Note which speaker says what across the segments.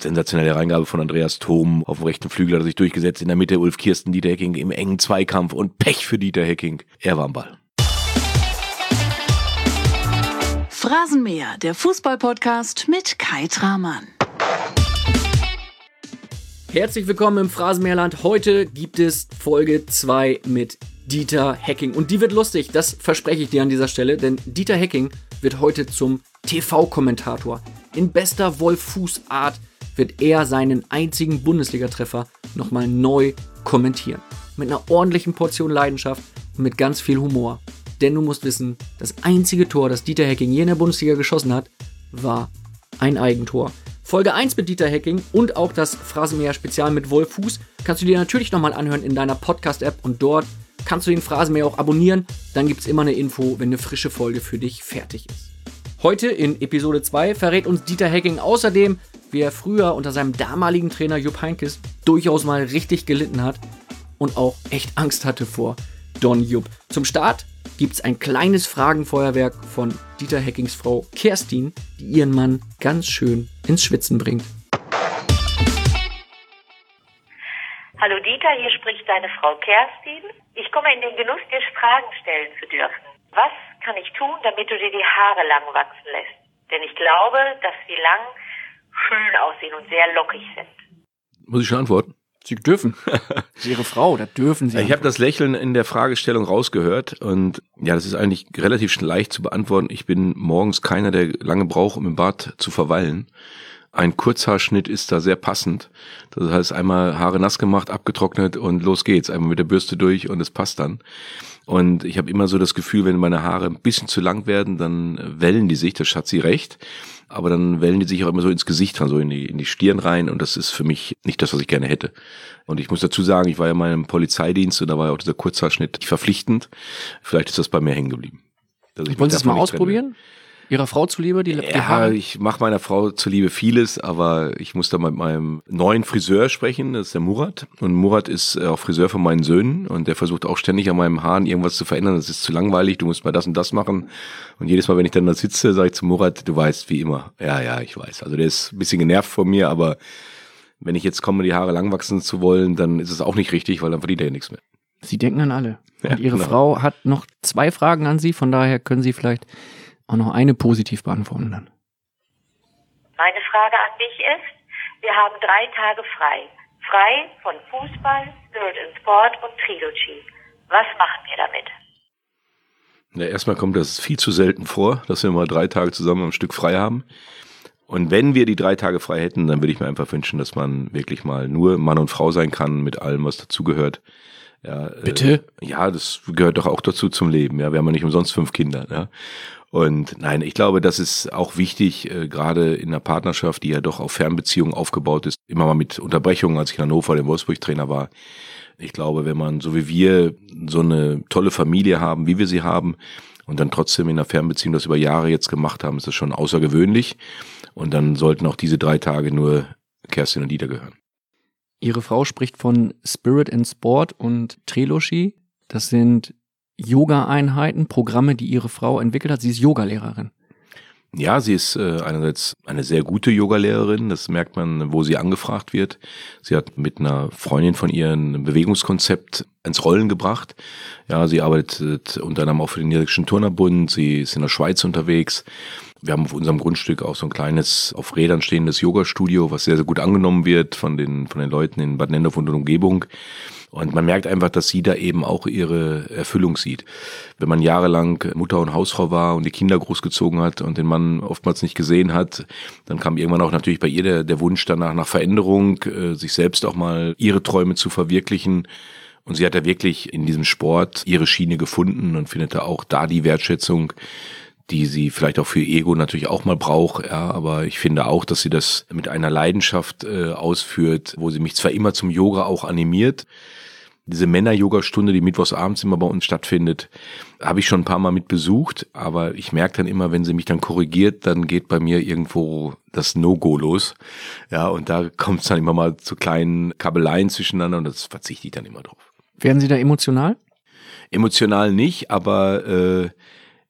Speaker 1: sensationelle Reingabe von Andreas Thom auf dem rechten Flügel, hat er sich durchgesetzt. In der Mitte Ulf Kirsten, Dieter Hecking im engen Zweikampf und Pech für Dieter Hecking. Er war am Ball.
Speaker 2: Phrasenmäher, der Fußball-Podcast mit Kai Tramann.
Speaker 3: Herzlich willkommen im Phrasenmäherland. Heute gibt es Folge 2 mit Dieter Hecking. Und die wird lustig, das verspreche ich dir an dieser Stelle, denn Dieter Hecking wird heute zum TV-Kommentator. In bester Wolf-Fuß-Art wird er seinen einzigen Bundesliga-Treffer nochmal neu kommentieren. Mit einer ordentlichen Portion Leidenschaft und mit ganz viel Humor. Denn du musst wissen, das einzige Tor, das Dieter Hecking je in der Bundesliga geschossen hat, war ein Eigentor. Folge 1 mit Dieter Hecking und auch das Phrasenmäher-Spezial mit Wolf Fuß kannst du dir natürlich nochmal anhören in deiner Podcast-App und dort kannst du den Phrasenmäher auch abonnieren. Dann gibt es immer eine Info, wenn eine frische Folge für dich fertig ist. Heute in Episode 2 verrät uns Dieter Hecking außerdem, wie er früher unter seinem damaligen Trainer Jupp Heynckes durchaus mal richtig gelitten hat und auch echt Angst hatte vor Don Jupp. Zum Start gibt es ein kleines Fragenfeuerwerk von Dieter Heckings Frau Kerstin, die ihren Mann ganz schön ins Schwitzen bringt.
Speaker 4: Hallo Dieter, hier spricht deine Frau Kerstin. Ich komme in den Genuss, dir Fragen stellen zu dürfen. Was kann ich tun, damit du dir die Haare lang wachsen lässt? Denn ich glaube, dass sie lang schön aussehen und sehr lockig sind.
Speaker 1: Muss ich schon antworten?
Speaker 3: Sie dürfen. Das ist Ihre Frau, da dürfen Sie.
Speaker 1: Ich habe das Lächeln in der Fragestellung rausgehört und ja, das ist eigentlich relativ leicht zu beantworten. Ich bin morgens keiner, der lange braucht, um im Bad zu verweilen. Ein Kurzhaarschnitt ist da sehr passend. Das heißt, einmal Haare nass gemacht, abgetrocknet und los geht's. Einmal mit der Bürste durch und es passt dann. Und ich habe immer so das Gefühl, wenn meine Haare ein bisschen zu lang werden, dann wellen die sich, das hat sie recht. Aber dann wellen die sich auch immer so ins Gesicht rein, so in die Stirn rein. Und das ist für mich nicht das, was ich gerne hätte. Und ich muss dazu sagen, ich war ja mal im Polizeidienst und da war ja auch dieser Kurzhaarschnitt verpflichtend. Vielleicht ist das bei mir hängen geblieben.
Speaker 3: Wollen Sie es mal ausprobieren? Ihrer Frau zuliebe? Die Haare?
Speaker 1: Ich mache meiner Frau zuliebe vieles, aber ich muss da mit meinem neuen Friseur sprechen, das ist der Murat. Und Murat ist auch Friseur von meinen Söhnen und der versucht auch ständig an meinen Haaren irgendwas zu verändern. Das ist zu langweilig, du musst mal das und das machen. Und jedes Mal, wenn ich dann da sitze, sage ich zu Murat, du weißt, wie immer. Ja, ich weiß. Also der ist ein bisschen genervt von mir, aber wenn ich jetzt komme, die Haare lang wachsen zu wollen, dann ist es auch nicht richtig, weil dann verdient er ja nichts mehr.
Speaker 3: Sie denken an alle. Und Ihre
Speaker 1: genau.
Speaker 3: Frau hat noch 2 Fragen an Sie, von daher können Sie vielleicht auch noch eine positiv beantworten dann.
Speaker 4: Meine Frage an dich ist, wir haben 3 Tage frei. Frei von Fußball, Spirit in Sport und Trilogy. Was machen wir damit?
Speaker 1: Ja, erstmal kommt das viel zu selten vor, dass wir mal 3 Tage zusammen am Stück frei haben. Und wenn wir die 3 Tage frei hätten, dann würde ich mir einfach wünschen, dass man wirklich mal nur Mann und Frau sein kann mit allem, was dazugehört. Ja,
Speaker 3: Bitte?
Speaker 1: Ja, das gehört doch auch dazu zum Leben. Ja, wir haben ja nicht umsonst 5 Kinder. Ja. Und nein, ich glaube, das ist auch wichtig, gerade in einer Partnerschaft, die ja doch auf Fernbeziehungen aufgebaut ist, immer mal mit Unterbrechungen, als ich in Hannover den Wolfsburg-Trainer war. Ich glaube, wenn man, so wie wir, so eine tolle Familie haben, wie wir sie haben, und dann trotzdem in einer Fernbeziehung das über Jahre jetzt gemacht haben, ist das schon außergewöhnlich. Und dann sollten auch diese 3 Tage nur Kerstin und Dieter gehören.
Speaker 3: Ihre Frau spricht von Spirit in Sport und Trilogy. Das sind Yoga-Einheiten, Programme, die ihre Frau entwickelt hat. Sie ist Yogalehrerin.
Speaker 1: Ja, sie ist einerseits eine sehr gute Yogalehrerin, das merkt man, wo sie angefragt wird. Sie hat mit einer Freundin von ihr ein Bewegungskonzept ins Rollen gebracht. Ja, sie arbeitet unter anderem auch für den Niedersächsischen Turnerbund, sie ist in der Schweiz unterwegs. Wir haben auf unserem Grundstück auch so ein kleines, auf Rädern stehendes Yoga-Studio, was sehr, sehr gut angenommen wird von den Leuten in Bad Nendorf und Umgebung. Und man merkt einfach, dass sie da eben auch ihre Erfüllung sieht. Wenn man jahrelang Mutter und Hausfrau war und die Kinder großgezogen hat und den Mann oftmals nicht gesehen hat, dann kam irgendwann auch natürlich bei ihr der Wunsch danach nach Veränderung, sich selbst auch mal ihre Träume zu verwirklichen. Und sie hat da wirklich in diesem Sport ihre Schiene gefunden und findet da auch da die Wertschätzung, die sie vielleicht auch für Ego natürlich auch mal braucht, ja, aber ich finde auch, dass sie das mit einer Leidenschaft ausführt, wo sie mich zwar immer zum Yoga auch animiert. Diese Männer-Yoga-Stunde, die mittwochsabends immer bei uns stattfindet, habe ich schon ein paar Mal mit besucht, aber ich merke dann immer, wenn sie mich dann korrigiert, dann geht bei mir irgendwo das No-Go los. Ja, und da kommt es dann immer mal zu kleinen Kabeleien zwischeneinander und das verzichte ich dann immer drauf.
Speaker 3: Werden Sie da emotional?
Speaker 1: Emotional nicht, aber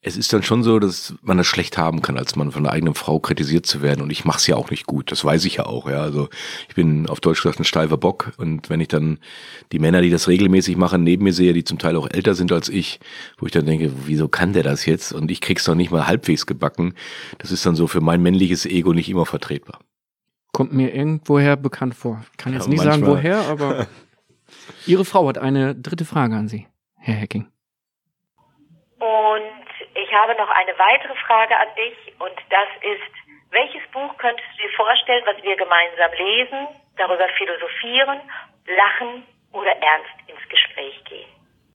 Speaker 1: Es ist dann schon so, dass man das schlecht haben kann, als Mann von der eigenen Frau kritisiert zu werden. Und ich mache es ja auch nicht gut. Das weiß ich ja auch. Ja, also ich bin auf Deutsch gesagt ein steifer Bock. Und wenn ich dann die Männer, die das regelmäßig machen, neben mir sehe, die zum Teil auch älter sind als ich, wo ich dann denke, wieso kann der das jetzt? Und ich krieg's doch nicht mal halbwegs gebacken. Das ist dann so für mein männliches Ego nicht immer vertretbar.
Speaker 3: Kommt mir irgendwoher bekannt vor. Ich kann jetzt nicht
Speaker 1: manchmal
Speaker 3: sagen, woher, aber Ihre Frau hat eine dritte Frage an Sie, Herr Hecking.
Speaker 4: Und ich habe noch eine weitere Frage an dich und das ist, welches Buch könntest du dir vorstellen, was wir gemeinsam lesen, darüber philosophieren, lachen oder ernst ins Gespräch gehen?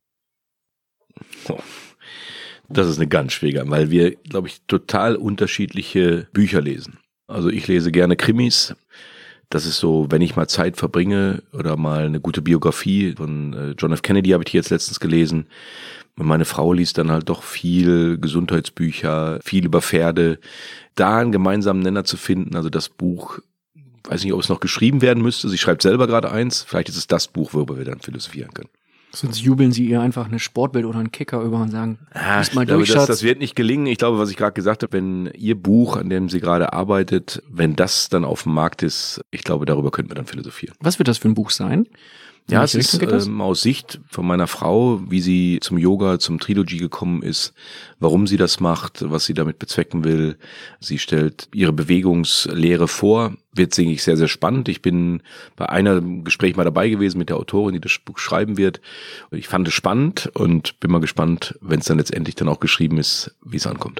Speaker 1: Das ist eine ganz schwierige, weil wir, glaube ich, total unterschiedliche Bücher lesen. Also ich lese gerne Krimis. Das ist so, wenn ich mal Zeit verbringe oder mal eine gute Biografie von John F. Kennedy habe ich jetzt letztens gelesen. Und meine Frau liest dann halt doch viel Gesundheitsbücher, viel über Pferde. Da einen gemeinsamen Nenner zu finden, also das Buch, weiß nicht, ob es noch geschrieben werden müsste. Sie schreibt selber gerade eins. Vielleicht ist es das Buch, worüber wir dann philosophieren können.
Speaker 3: Sonst jubeln Sie ihr einfach eine Sportbild oder einen Kicker über und sagen,
Speaker 1: ich glaube, das wird nicht gelingen. Ich glaube, was ich gerade gesagt habe, wenn Ihr Buch, an dem sie gerade arbeitet, wenn das dann auf dem Markt ist, ich glaube, darüber könnten wir dann philosophieren.
Speaker 3: Was wird das für ein Buch sein?
Speaker 1: Ja, es ist aus Sicht von meiner Frau, wie sie zum Yoga, zum Trilogy gekommen ist, warum sie das macht, was sie damit bezwecken will. Sie stellt ihre Bewegungslehre vor, wird, denke ich, sehr, sehr spannend. Ich bin bei einem Gespräch mal dabei gewesen mit der Autorin, die das Buch schreiben wird. Ich fand es spannend und bin mal gespannt, wenn es dann letztendlich dann auch geschrieben ist, wie es ankommt.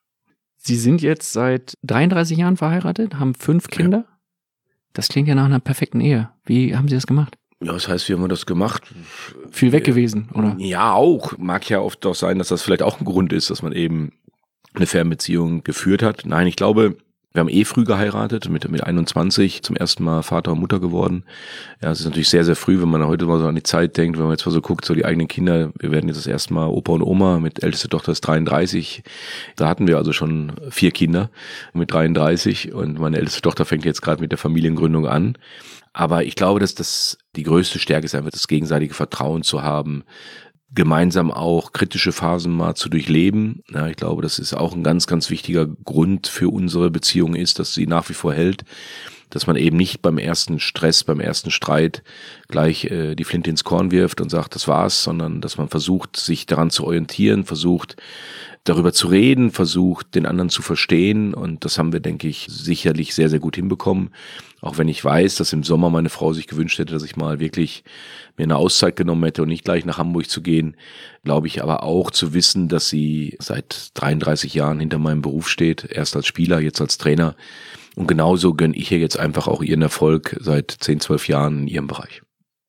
Speaker 3: Sie sind jetzt seit 33 Jahren verheiratet, haben 5 Kinder. Ja. Das klingt ja nach einer perfekten Ehe. Wie haben Sie das gemacht?
Speaker 1: Ja, das heißt, wie haben wir das gemacht?
Speaker 3: Viel weg gewesen, oder?
Speaker 1: Ja, auch. Mag ja oft auch sein, dass das vielleicht auch ein Grund ist, dass man eben eine Fernbeziehung geführt hat. Nein, ich glaube, wir haben früh geheiratet, mit 21 zum ersten Mal Vater und Mutter geworden. Ja, es ist natürlich sehr, sehr früh, wenn man heute mal so an die Zeit denkt, wenn man jetzt mal so guckt, so die eigenen Kinder, wir werden jetzt das erste Mal Opa und Oma, mit älteste Tochter ist 33. Da hatten wir also schon 4 Kinder mit 33 und meine älteste Tochter fängt jetzt gerade mit der Familiengründung an. Aber ich glaube, dass das die größte Stärke ist, einfach das gegenseitige Vertrauen zu haben, gemeinsam auch kritische Phasen mal zu durchleben. Ja, ich glaube, das ist auch ein ganz, ganz wichtiger Grund für unsere Beziehung ist, dass sie nach wie vor hält, dass man eben nicht beim ersten Stress, beim ersten Streit gleich die Flinte ins Korn wirft und sagt, das war's, sondern dass man versucht, sich daran zu orientieren, versucht, darüber zu reden, versucht, den anderen zu verstehen. Und das haben wir, denke ich, sicherlich sehr, sehr gut hinbekommen. Auch wenn ich weiß, dass im Sommer meine Frau sich gewünscht hätte, dass ich mal wirklich mir eine Auszeit genommen hätte und nicht gleich nach Hamburg zu gehen, glaube ich aber auch zu wissen, dass sie seit 33 Jahren hinter meinem Beruf steht, erst als Spieler, jetzt als Trainer. Und genauso gönne ich ihr jetzt einfach auch ihren Erfolg seit 10, 12 Jahren in ihrem Bereich.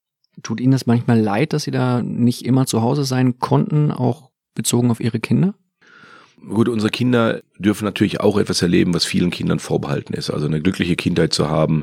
Speaker 3: Tut Ihnen das manchmal leid, dass Sie da nicht immer zu Hause sein konnten, auch bezogen auf Ihre Kinder?
Speaker 1: Gut, unsere Kinder dürfen natürlich auch etwas erleben, was vielen Kindern vorbehalten ist. Also eine glückliche Kindheit zu haben,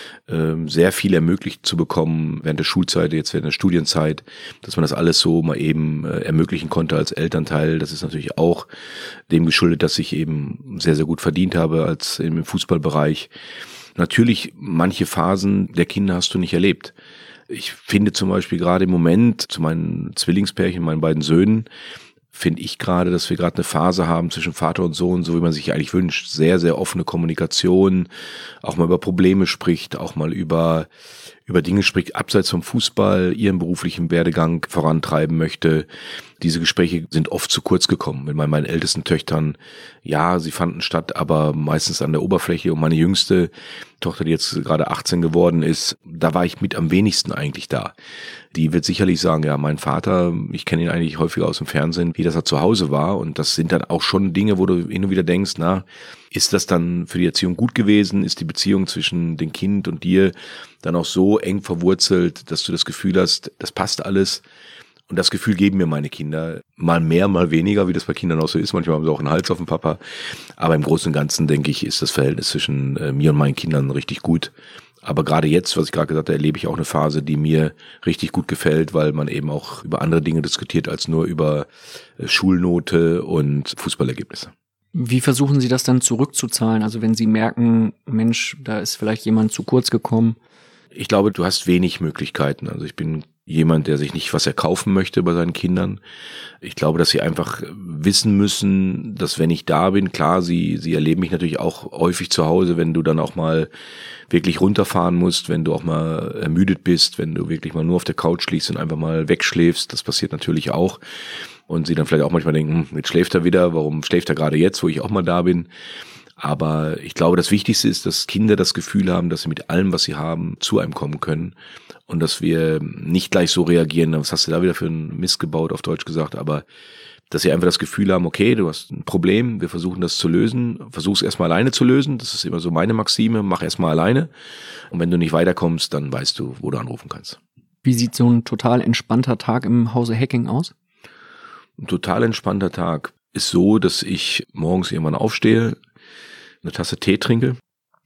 Speaker 1: sehr viel ermöglicht zu bekommen während der Schulzeit, jetzt während der Studienzeit, dass man das alles so mal eben ermöglichen konnte als Elternteil. Das ist natürlich auch dem geschuldet, dass ich eben sehr, sehr gut verdient habe als im Fußballbereich. Natürlich, manche Phasen der Kinder hast du nicht erlebt. Ich finde zum Beispiel gerade im Moment zu meinen Zwillingspärchen, meinen beiden Söhnen, finde ich gerade, dass wir gerade eine Phase haben zwischen Vater und Sohn, so wie man sich eigentlich wünscht. Sehr, sehr offene Kommunikation, auch mal über Probleme spricht, auch mal über Dinge spricht, abseits vom Fußball, ihren beruflichen Werdegang vorantreiben möchte. Diese Gespräche sind oft zu kurz gekommen. Mit meinen ältesten Töchtern, ja, sie fanden statt, aber meistens an der Oberfläche. Und meine jüngste Tochter, die jetzt gerade 18 geworden ist, da war ich mit am wenigsten eigentlich da. Die wird sicherlich sagen, ja, mein Vater, ich kenne ihn eigentlich häufiger aus dem Fernsehen, wie das er zu Hause war. Und das sind dann auch schon Dinge, wo du hin und wieder denkst, na, ist das dann für die Erziehung gut gewesen? Ist die Beziehung zwischen dem Kind und dir dann auch so eng verwurzelt, dass du das Gefühl hast, das passt alles? Und das Gefühl geben mir meine Kinder mal mehr, mal weniger, wie das bei Kindern auch so ist. Manchmal haben sie auch einen Hals auf dem Papa. Aber im Großen und Ganzen, denke ich, ist das Verhältnis zwischen mir und meinen Kindern richtig gut. Aber gerade jetzt, was ich gerade gesagt habe, erlebe ich auch eine Phase, die mir richtig gut gefällt, weil man eben auch über andere Dinge diskutiert als nur über Schulnote und Fußballergebnisse.
Speaker 3: Wie versuchen Sie das dann zurückzuzahlen? Also wenn Sie merken, Mensch, da ist vielleicht jemand zu kurz gekommen.
Speaker 1: Ich glaube, du hast wenig Möglichkeiten. Also ich bin jemand, der sich nicht was erkaufen möchte bei seinen Kindern. Ich glaube, dass sie einfach wissen müssen, dass wenn ich da bin, klar, sie erleben mich natürlich auch häufig zu Hause, wenn du dann auch mal wirklich runterfahren musst, wenn du auch mal ermüdet bist, wenn du wirklich mal nur auf der Couch liegst und einfach mal wegschläfst. Das passiert natürlich auch. Und sie dann vielleicht auch manchmal denken, jetzt schläft er wieder, warum schläft er gerade jetzt, wo ich auch mal da bin? Aber ich glaube, das Wichtigste ist, dass Kinder das Gefühl haben, dass sie mit allem, was sie haben, zu einem kommen können. Und dass wir nicht gleich so reagieren, was hast du da wieder für einen Mist gebaut, auf Deutsch gesagt, aber dass sie einfach das Gefühl haben, okay, du hast ein Problem, wir versuchen das zu lösen, versuch's erstmal alleine zu lösen, das ist immer so meine Maxime, mach erstmal alleine und wenn du nicht weiterkommst, dann weißt du, wo du anrufen kannst.
Speaker 3: Wie sieht so ein total entspannter Tag im Hause Hecking aus?
Speaker 1: Ein total entspannter Tag ist so, dass ich morgens irgendwann aufstehe, eine Tasse Tee trinke,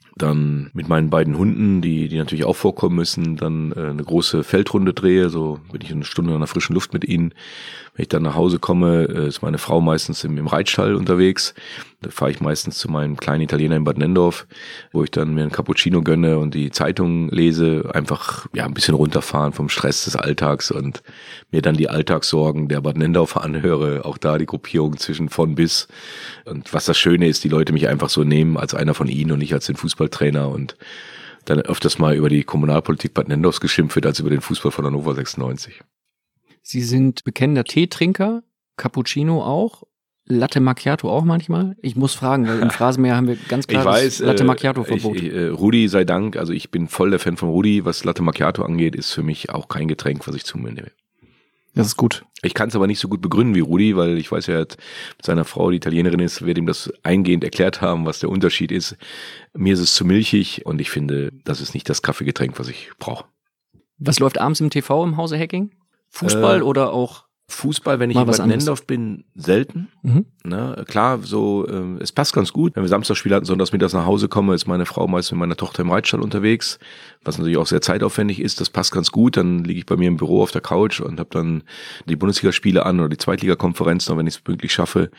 Speaker 1: dann mit meinen beiden Hunden, die natürlich auch vorkommen müssen, dann eine große Feldrunde drehe, so bin ich eine Stunde in der frischen Luft mit ihnen. Wenn ich dann nach Hause komme, ist meine Frau meistens im Reitstall unterwegs. Da fahre ich meistens zu meinem kleinen Italiener in Bad Nendorf, wo ich dann mir einen Cappuccino gönne und die Zeitung lese, einfach ein bisschen runterfahren vom Stress des Alltags und mir dann die Alltagssorgen der Bad Nendorfer anhöre, auch da die Gruppierung zwischen von bis. Und was das Schöne ist, die Leute mich einfach so nehmen als einer von ihnen und nicht als den Fußballtrainer und dann öfters mal über die Kommunalpolitik Bad Nendorfs geschimpft wird als über den Fußball von Hannover 96.
Speaker 3: Sie sind bekennender Teetrinker, Cappuccino auch, Latte Macchiato auch manchmal? Ich muss fragen, weil im Phrasenmäher haben wir ganz klar das Latte Macchiato-Verbot.
Speaker 1: Rudi sei Dank, also ich bin voll der Fan von Rudi, was Latte Macchiato angeht, ist für mich auch kein Getränk, was ich zu mir nehme.
Speaker 3: Das ist gut.
Speaker 1: Ich kann es aber nicht so gut begründen wie Rudi, weil ich weiß ja, mit seiner Frau, die Italienerin ist, wird ihm das eingehend erklärt haben, was der Unterschied ist. Mir ist es zu milchig und ich finde, das ist nicht das Kaffeegetränk, was ich brauche.
Speaker 3: Was läuft abends im TV im Hause Hecking? Fußball oder auch?
Speaker 1: Fußball, wenn ich in Bad Nendorf bin, selten. Na, klar, so es passt ganz gut. Wenn wir Samstagsspiele hatten, sonntags mittags nach Hause komme, ist meine Frau meist mit meiner Tochter im Reitstall unterwegs, was natürlich auch sehr zeitaufwendig ist. Das passt ganz gut. Dann liege ich bei mir im Büro auf der Couch und habe dann die Bundesligaspiele an oder die Zweitligakonferenz, wenn ich es pünktlich schaffe.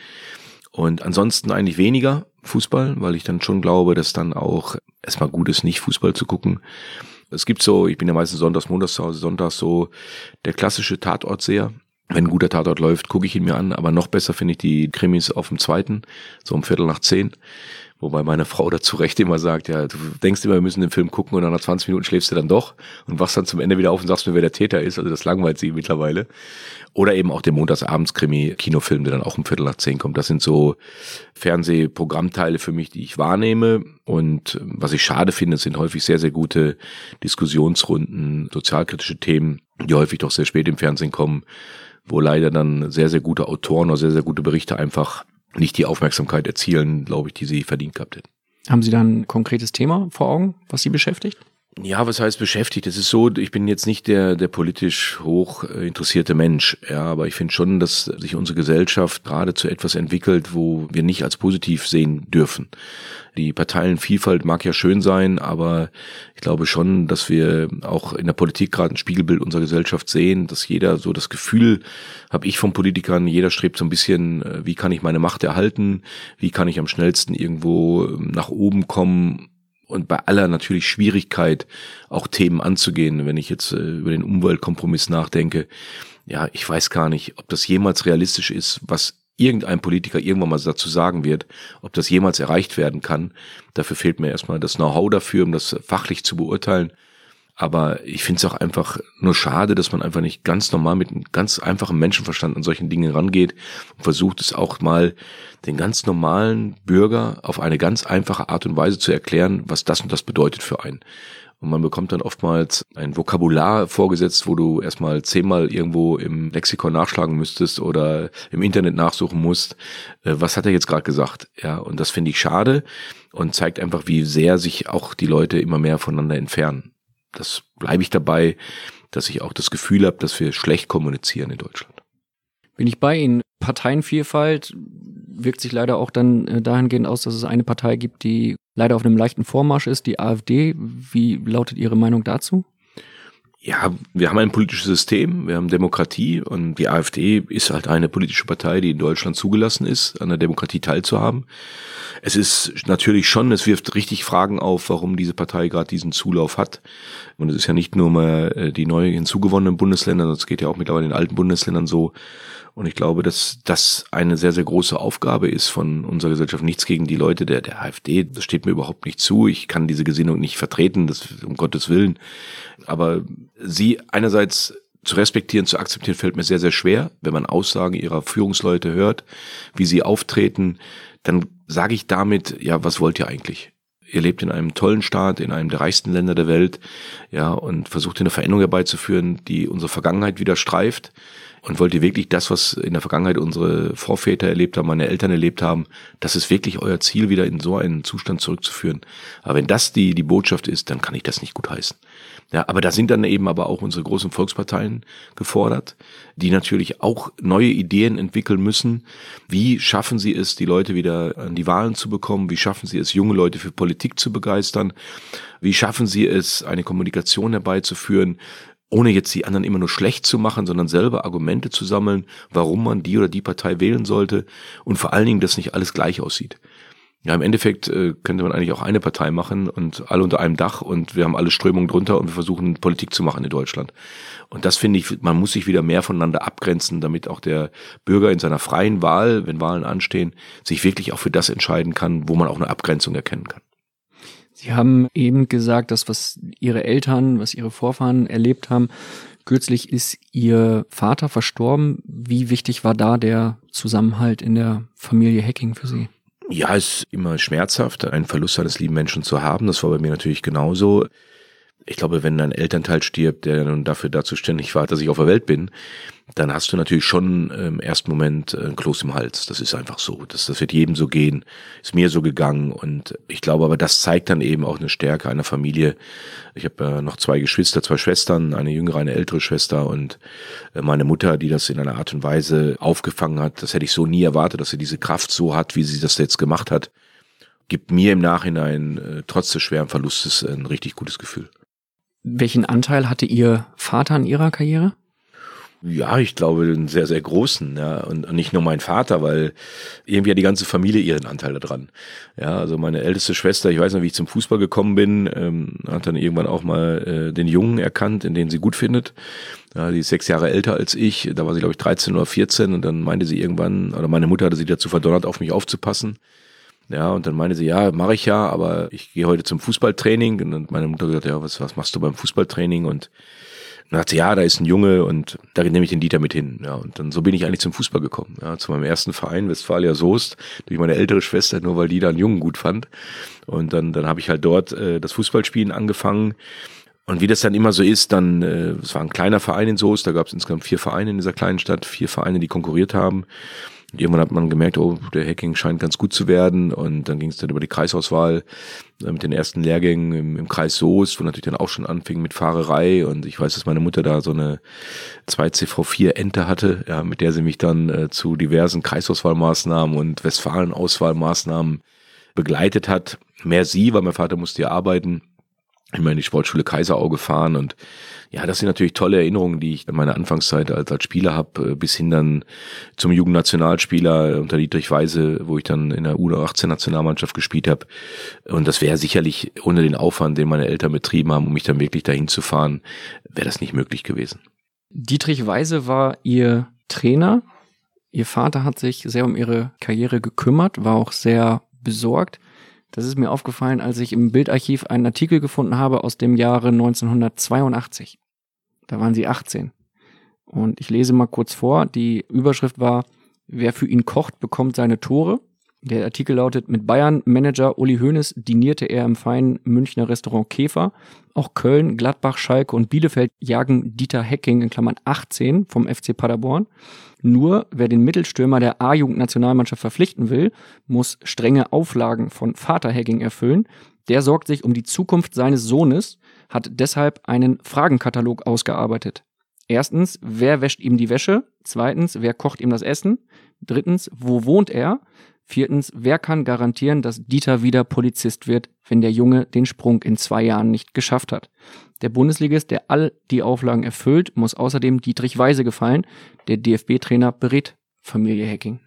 Speaker 1: Und ansonsten eigentlich weniger Fußball, weil ich dann schon glaube, dass dann auch erstmal gut ist, nicht Fußball zu gucken. Es gibt so, ich bin ja meistens sonntags, montags zu Hause, sonntags so der klassische Tatortseher. Wenn ein guter Tatort läuft, gucke ich ihn mir an, aber noch besser finde ich die Krimis auf dem zweiten, so um 9:15. Wobei meine Frau dazu recht immer sagt, ja, du denkst immer, wir müssen den Film gucken und dann nach 20 Minuten schläfst du dann doch und wachst dann zum Ende wieder auf und sagst mir, wer der Täter ist. Also das langweilt sie mittlerweile. Oder eben auch der Montagsabends-Krimi-Kinofilm, der dann auch um 9:45 kommt. Das sind so Fernsehprogrammteile für mich, die ich wahrnehme. Und was ich schade finde, sind häufig sehr, sehr gute Diskussionsrunden, sozialkritische Themen, die häufig doch sehr spät im Fernsehen kommen, wo leider dann sehr, sehr gute Autoren oder sehr, sehr gute Berichte einfach nicht die Aufmerksamkeit erzielen, glaube ich, die sie verdient gehabt hätten.
Speaker 3: Haben Sie da ein konkretes Thema vor Augen, was Sie beschäftigt?
Speaker 1: Ja, was heißt beschäftigt? Es ist so, ich bin jetzt nicht der politisch hoch interessierte Mensch, ja, aber ich finde schon, dass sich unsere Gesellschaft gerade zu etwas entwickelt, wo wir nicht als positiv sehen dürfen. Die Parteienvielfalt mag ja schön sein, aber ich glaube schon, dass wir auch in der Politik gerade ein Spiegelbild unserer Gesellschaft sehen, dass jeder so das Gefühl, habe ich von Politikern, jeder strebt so ein bisschen, wie kann ich meine Macht erhalten, wie kann ich am schnellsten irgendwo nach oben kommen, und bei aller natürlich Schwierigkeit auch Themen anzugehen. Wenn ich jetzt über den Umweltkompromiss nachdenke, ja, ich weiß gar nicht, ob das jemals realistisch ist, was irgendein Politiker irgendwann mal dazu sagen wird, ob das jemals erreicht werden kann. Dafür fehlt mir erstmal das Know-how dafür, um das fachlich zu beurteilen. Aber ich finde es auch einfach nur schade, dass man einfach nicht ganz normal mit einem ganz einfachen Menschenverstand an solchen Dingen rangeht und versucht es auch mal den ganz normalen Bürger auf eine ganz einfache Art und Weise zu erklären, was das und das bedeutet für einen. Und man bekommt dann oftmals ein Vokabular vorgesetzt, wo du erstmal 10-mal irgendwo im Lexikon nachschlagen müsstest oder im Internet nachsuchen musst. Was hat er jetzt gerade gesagt? Ja, und das finde ich schade und zeigt einfach, wie sehr sich auch die Leute immer mehr voneinander entfernen. Das bleibe ich dabei, dass ich auch das Gefühl habe, dass wir schlecht kommunizieren in Deutschland.
Speaker 3: Bin ich bei Ihnen. Parteienvielfalt wirkt sich leider auch dann dahingehend aus, dass es eine Partei gibt, die leider auf einem leichten Vormarsch ist, die AfD. Wie lautet Ihre Meinung dazu?
Speaker 1: Ja, wir haben ein politisches System, wir haben Demokratie und die AfD ist halt eine politische Partei, die in Deutschland zugelassen ist, an der Demokratie teilzuhaben. Es ist natürlich schon, es wirft richtig Fragen auf, warum diese Partei gerade diesen Zulauf hat. Und es ist ja nicht nur mal die neu hinzugewonnenen Bundesländer, sondern es geht ja auch mittlerweile in den alten Bundesländern so. Und ich glaube, dass das eine sehr, sehr große Aufgabe ist von unserer Gesellschaft. Nichts gegen die Leute der AfD, das steht mir überhaupt nicht zu. Ich kann diese Gesinnung nicht vertreten, das um Gottes Willen. Aber sie einerseits zu respektieren, zu akzeptieren, fällt mir sehr, sehr schwer. Wenn man Aussagen ihrer Führungsleute hört, wie sie auftreten, dann sage ich damit, ja, was wollt ihr eigentlich? Ihr lebt in einem tollen Staat, in einem der reichsten Länder der Welt, ja, und versucht eine Veränderung herbeizuführen, die unsere Vergangenheit wieder streift. Und wollt ihr wirklich das, was in der Vergangenheit unsere Vorväter erlebt haben, meine Eltern erlebt haben, das ist wirklich euer Ziel, wieder in so einen Zustand zurückzuführen. Aber wenn das die Botschaft ist, dann kann ich das nicht gutheißen. Ja, aber da sind dann eben aber auch unsere großen Volksparteien gefordert, die natürlich auch neue Ideen entwickeln müssen. Wie schaffen sie es, die Leute wieder an die Wahlen zu bekommen? Wie schaffen sie es, junge Leute für Politik zu begeistern? Wie schaffen sie es, eine Kommunikation herbeizuführen, ohne jetzt die anderen immer nur schlecht zu machen, sondern selber Argumente zu sammeln, warum man die oder die Partei wählen sollte und vor allen Dingen, dass nicht alles gleich aussieht. Ja, im Endeffekt könnte man eigentlich auch eine Partei machen und alle unter einem Dach und wir haben alle Strömungen drunter und wir versuchen Politik zu machen in Deutschland. Und das finde ich, man muss sich wieder mehr voneinander abgrenzen, damit auch der Bürger in seiner freien Wahl, wenn Wahlen anstehen, sich wirklich auch für das entscheiden kann, wo man auch eine Abgrenzung erkennen kann.
Speaker 3: Sie haben eben gesagt, dass was Ihre Eltern, was Ihre Vorfahren erlebt haben, kürzlich ist Ihr Vater verstorben. Wie wichtig war da der Zusammenhalt in der Familie Hecking für Sie?
Speaker 1: Ja, es ist immer schmerzhaft, einen Verlust eines lieben Menschen zu haben. Das war bei mir natürlich genauso. Ich glaube, wenn ein Elternteil stirbt, der nun dafür zuständig war, dass ich auf der Welt bin, dann hast du natürlich schon im ersten Moment ein Kloß im Hals. Das ist einfach so. Das wird jedem so gehen. Ist mir so gegangen. Und ich glaube aber, das zeigt dann eben auch eine Stärke einer Familie. Ich habe noch 2 Geschwister, 2 Schwestern, eine jüngere, eine ältere Schwester und meine Mutter, die das in einer Art und Weise aufgefangen hat. Das hätte ich so nie erwartet, dass sie diese Kraft so hat, wie sie das jetzt gemacht hat. Gibt mir im Nachhinein trotz des schweren Verlustes ein richtig gutes Gefühl.
Speaker 3: Welchen Anteil hatte Ihr Vater an Ihrer Karriere?
Speaker 1: Ja, ich glaube, einen sehr, sehr großen, ja, und nicht nur mein Vater, weil irgendwie hat die ganze Familie ihren Anteil daran. Ja, also meine älteste Schwester, ich weiß noch, wie ich zum Fußball gekommen bin, hat dann irgendwann auch mal den Jungen erkannt, in den sie gut findet. Ja, die ist 6 Jahre älter als ich, da war sie, glaube ich, 13 oder 14 und dann meinte sie irgendwann, oder meine Mutter hatte sie dazu verdonnert, auf mich aufzupassen. Ja, und dann meinte sie, ja, mache ich ja, aber ich gehe heute zum Fußballtraining. Und dann hat meine Mutter gesagt, ja, was machst du beim Fußballtraining? Und dann hat sie, ja, da ist ein Junge und da nehme ich den Dieter mit hin. Ja, und dann so bin ich eigentlich zum Fußball gekommen. Ja, zu meinem ersten Verein, Westfalia Soest, durch meine ältere Schwester, nur weil die da einen Jungen gut fand. Und dann habe ich halt dort das Fußballspielen angefangen. Und wie das dann immer so ist, dann, es war ein kleiner Verein in Soest, da gab es insgesamt 4 Vereine in dieser kleinen Stadt, 4 Vereine, die konkurriert haben. Und irgendwann hat man gemerkt, oh, der Hecking scheint ganz gut zu werden. Und dann ging es dann über die Kreisauswahl mit den ersten Lehrgängen im Kreis Soest, wo natürlich dann auch schon anfing mit Fahrerei. Und ich weiß, dass meine Mutter da so eine 2CV4 Ente hatte, ja, mit der sie mich dann zu diversen Kreisauswahlmaßnahmen und Westfalen-Auswahlmaßnahmen begleitet hat. Mehr sie, weil mein Vater musste ja arbeiten. Immer in die Sportschule Kaiserau gefahren und ja, das sind natürlich tolle Erinnerungen, die ich in meiner Anfangszeit als Spieler habe, bis hin dann zum Jugendnationalspieler unter Dietrich Weise, wo ich dann in der U18-Nationalmannschaft gespielt habe. Und das wäre sicherlich ohne den Aufwand, den meine Eltern betrieben haben, um mich dann wirklich dahin zu fahren, wäre das nicht möglich gewesen.
Speaker 3: Dietrich Weise war Ihr Trainer. Ihr Vater hat sich sehr um Ihre Karriere gekümmert, war auch sehr besorgt. Das ist mir aufgefallen, als ich im Bildarchiv einen Artikel gefunden habe aus dem Jahre 1982. Da waren Sie 18. Und ich lese mal kurz vor. Die Überschrift war, wer für ihn kocht, bekommt seine Tore. Der Artikel lautet, mit Bayern-Manager Uli Hoeneß dinierte er im feinen Münchner Restaurant Käfer. Auch Köln, Gladbach, Schalke und Bielefeld jagen Dieter Hecking in Klammern 18 vom FC Paderborn. Nur wer den Mittelstürmer der A-Jugend-Nationalmannschaft verpflichten will, muss strenge Auflagen von Vater Hecking erfüllen. Der sorgt sich um die Zukunft seines Sohnes, hat deshalb einen Fragenkatalog ausgearbeitet. Erstens, wer wäscht ihm die Wäsche? Zweitens, wer kocht ihm das Essen? Drittens, wo wohnt er? Viertens, wer kann garantieren, dass Dieter wieder Polizist wird, wenn der Junge den Sprung in 2 Jahren nicht geschafft hat? Der Bundesligist, der all die Auflagen erfüllt, muss außerdem Dietrich Weise gefallen. Der DFB-Trainer berät Familie Hecking.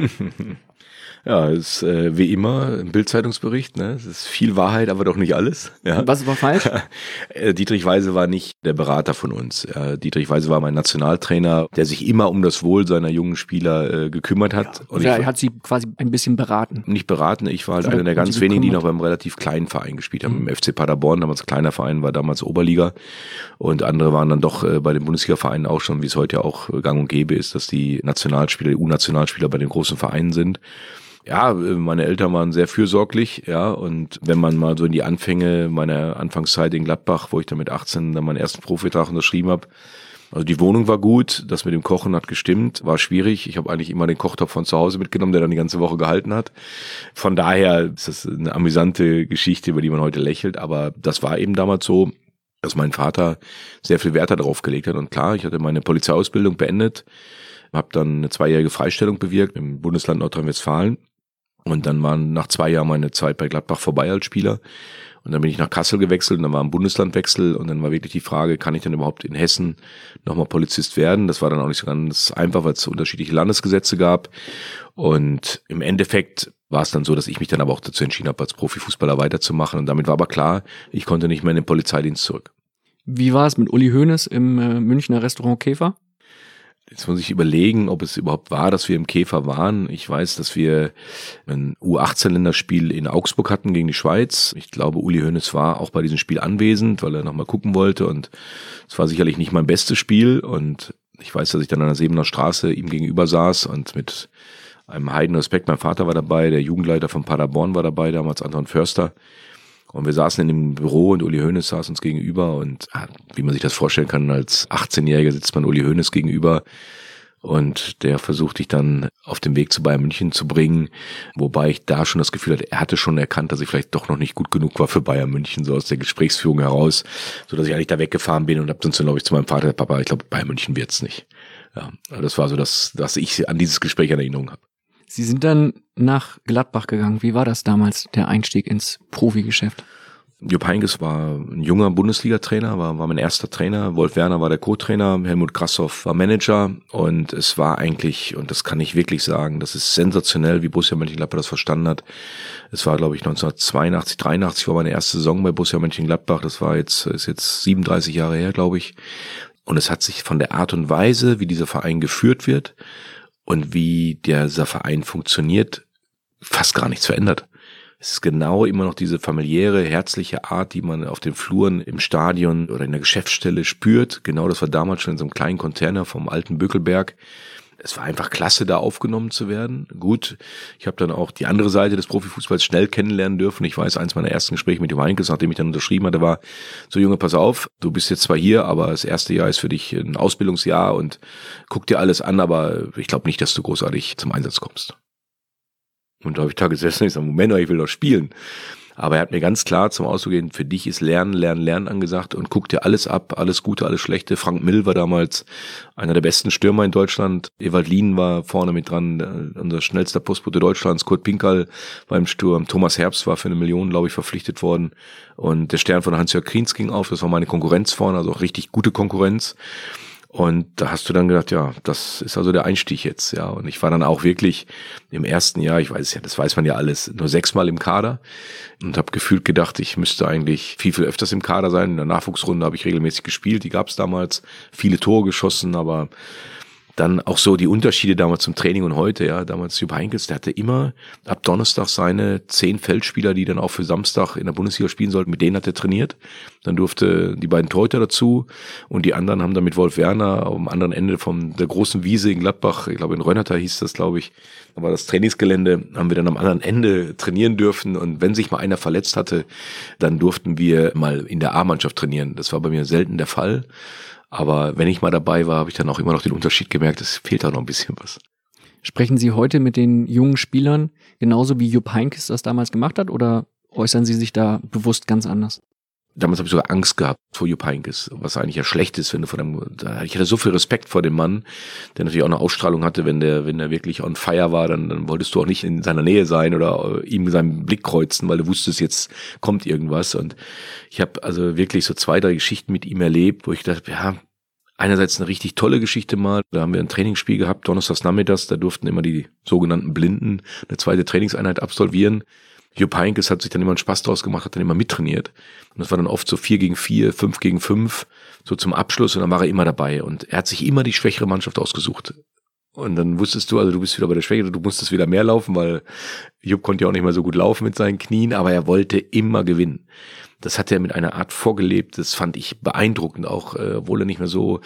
Speaker 1: Ja, es ist wie immer ein Bild-Zeitungsbericht, ne? Es ist viel Wahrheit, aber doch nicht alles. Ja.
Speaker 3: Was war falsch?
Speaker 1: Dietrich Weise war nicht der Berater von uns. Dietrich Weise war mein Nationaltrainer, der sich immer um das Wohl seiner jungen Spieler gekümmert hat.
Speaker 3: Ja, und er hat sie quasi ein bisschen beraten.
Speaker 1: Nicht beraten, ich war halt einer der ganz wenigen, die noch beim relativ kleinen Verein gespielt haben. Im FC Paderborn, damals kleiner Verein, war damals Oberliga. Und andere waren dann doch bei den Bundesliga-Vereinen auch schon, wie es heute ja auch gang und gäbe ist, dass die Nationalspieler, die U-Nationalspieler bei den großen Vereinen sind. Ja, meine Eltern waren sehr fürsorglich, ja, und wenn man mal so in die Anfänge meiner Anfangszeit in Gladbach, wo ich dann mit 18 dann meinen ersten Profivertrag unterschrieben habe, also die Wohnung war gut, das mit dem Kochen hat gestimmt, war schwierig. Ich habe eigentlich immer den Kochtopf von zu Hause mitgenommen, der dann die ganze Woche gehalten hat. Von daher ist das eine amüsante Geschichte, über die man heute lächelt, aber das war eben damals so, dass mein Vater sehr viel Wert darauf gelegt hat. Und klar, ich hatte meine Polizeiausbildung beendet, habe dann eine 2-jährige Freistellung bewirkt im Bundesland Nordrhein-Westfalen. Und dann waren nach 2 Jahren meine Zeit bei Gladbach vorbei als Spieler. Und dann bin ich nach Kassel gewechselt und dann war ein Bundeslandwechsel und dann war wirklich die Frage, kann ich denn überhaupt in Hessen nochmal Polizist werden? Das war dann auch nicht so ganz einfach, weil es unterschiedliche Landesgesetze gab. Und im Endeffekt war es dann so, dass ich mich dann aber auch dazu entschieden habe, als Profifußballer weiterzumachen. Und damit war aber klar, ich konnte nicht mehr in den Polizeidienst zurück.
Speaker 3: Wie war es mit Uli Hoeneß im Münchner Restaurant Käfer?
Speaker 1: Jetzt muss ich überlegen, ob es überhaupt war, dass wir im Käfer waren. Ich weiß, dass wir ein U18-Länderspiel in Augsburg hatten gegen die Schweiz. Ich glaube, Uli Hoeneß war auch bei diesem Spiel anwesend, weil er nochmal gucken wollte. Und es war sicherlich nicht mein bestes Spiel. Und ich weiß, dass ich dann an der Sebener Straße ihm gegenüber saß und mit einem Heidenrespekt. Mein Vater war dabei, der Jugendleiter von Paderborn war dabei, damals Anton Förster. Und wir saßen in dem Büro und Uli Hoeneß saß uns gegenüber und wie man sich das vorstellen kann, als 18-Jähriger sitzt man Uli Hoeneß gegenüber und der versucht dich dann auf den Weg zu Bayern München zu bringen, wobei ich da schon das Gefühl hatte, er hatte schon erkannt, dass ich vielleicht doch noch nicht gut genug war für Bayern München, so aus der Gesprächsführung heraus, so dass ich eigentlich da weggefahren bin und habe dann, glaube ich, zu meinem Vater gesagt, Papa, ich glaube, Bayern München wird's nicht. Ja, das war so, dass ich an dieses Gespräch in Erinnerung habe.
Speaker 3: Sie sind dann nach Gladbach gegangen. Wie war das damals, der Einstieg ins Profigeschäft?
Speaker 1: Jupp Heynckes war ein junger Bundesliga-Trainer, war mein erster Trainer. Wolf Werner war der Co-Trainer, Helmut Grassoff war Manager. Und es war eigentlich, und das kann ich wirklich sagen, das ist sensationell, wie Borussia Mönchengladbach das verstanden hat. Es war, glaube ich, 1982, 83 war meine erste Saison bei Borussia Mönchengladbach. Das ist jetzt 37 Jahre her, glaube ich. Und es hat sich von der Art und Weise, wie dieser Verein geführt wird, und wie dieser Verein funktioniert, fast gar nichts verändert. Es ist genau immer noch diese familiäre, herzliche Art, die man auf den Fluren im Stadion oder in der Geschäftsstelle spürt. Genau, das war damals schon in so einem kleinen Container vom alten Bökelberg. Es war einfach klasse, da aufgenommen zu werden. Gut, ich habe dann auch die andere Seite des Profifußballs schnell kennenlernen dürfen. Ich weiß, eins meiner ersten Gespräche mit Jupp Heynckes, nachdem ich dann unterschrieben hatte, war: So, Junge, pass auf, du bist jetzt zwar hier, aber das erste Jahr ist für dich ein Ausbildungsjahr und guck dir alles an, aber ich glaube nicht, dass du großartig zum Einsatz kommst. Und da habe ich da gesessen und ich sage, Moment, ich will doch spielen. Aber er hat mir ganz klar zum Ausdruck gegeben, für dich ist Lernen, Lernen, Lernen angesagt und guck dir alles ab, alles Gute, alles Schlechte. Frank Mill war damals einer der besten Stürmer in Deutschland. Ewald Lien war vorne mit dran, unser schnellster Postbote Deutschlands. Kurt Pinkerl war im Sturm. Thomas Herbst war für 1 Million, glaube ich, verpflichtet worden. Und der Stern von Hans-Jörg Kriens ging auf. Das war meine Konkurrenz vorne, also auch richtig gute Konkurrenz. Und da hast du dann gedacht, ja, das ist also der Einstieg jetzt, ja. Und ich war dann auch wirklich im ersten Jahr, ich weiß es ja, das weiß man ja alles, nur 6-mal im Kader und habe gefühlt gedacht, ich müsste eigentlich viel, viel öfters im Kader sein. In der Nachwuchsrunde habe ich regelmäßig gespielt, die gab es damals, viele Tore geschossen, aber dann auch so die Unterschiede damals zum Training und heute, ja, damals Jupp Heynckes, der hatte immer ab Donnerstag seine 10 Feldspieler, die dann auch für Samstag in der Bundesliga spielen sollten, mit denen hat er trainiert. Dann durfte die beiden Torhüter dazu und die anderen haben dann mit Wolf Werner am anderen Ende von der großen Wiese in Gladbach, ich glaube in Rönnertal hieß das, glaube ich, aber das Trainingsgelände, haben wir dann am anderen Ende trainieren dürfen und wenn sich mal einer verletzt hatte, dann durften wir mal in der A-Mannschaft trainieren. Das war bei mir selten der Fall. Aber wenn ich mal dabei war, habe ich dann auch immer noch den Unterschied gemerkt, es fehlt da noch ein bisschen was.
Speaker 3: Sprechen Sie heute mit den jungen Spielern genauso wie Jupp Heynckes das damals gemacht hat oder äußern Sie sich da bewusst ganz anders?
Speaker 1: damals habe ich sogar Angst gehabt vor Jupp Heynckes, was eigentlich ja schlecht ist, wenn du ich hatte so viel Respekt vor dem Mann, der natürlich auch eine Ausstrahlung hatte, wenn der wirklich on fire war, dann wolltest du auch nicht in seiner Nähe sein oder ihm seinen Blick kreuzen, weil du wusstest, jetzt kommt irgendwas. Und ich habe also wirklich so 2, 3 Geschichten mit ihm erlebt, wo ich dachte, ja, einerseits eine richtig tolle Geschichte mal, da haben wir ein Trainingsspiel gehabt, donnerstags nachmittags, da durften immer die sogenannten Blinden eine 2. Trainingseinheit absolvieren. Jupp Heynckes hat sich dann immer einen Spaß draus gemacht, hat dann immer mittrainiert. Und das war dann oft so 4 gegen 4, 5 gegen 5, so zum Abschluss, und dann war er immer dabei. Und er hat sich immer die schwächere Mannschaft ausgesucht. Und dann wusstest du, also du bist wieder bei der Schwäche, du musstest wieder mehr laufen, weil Jupp konnte ja auch nicht mehr so gut laufen mit seinen Knien, aber er wollte immer gewinnen. Das hat er mit einer Art vorgelebt, das fand ich beeindruckend, auch obwohl er nicht mehr so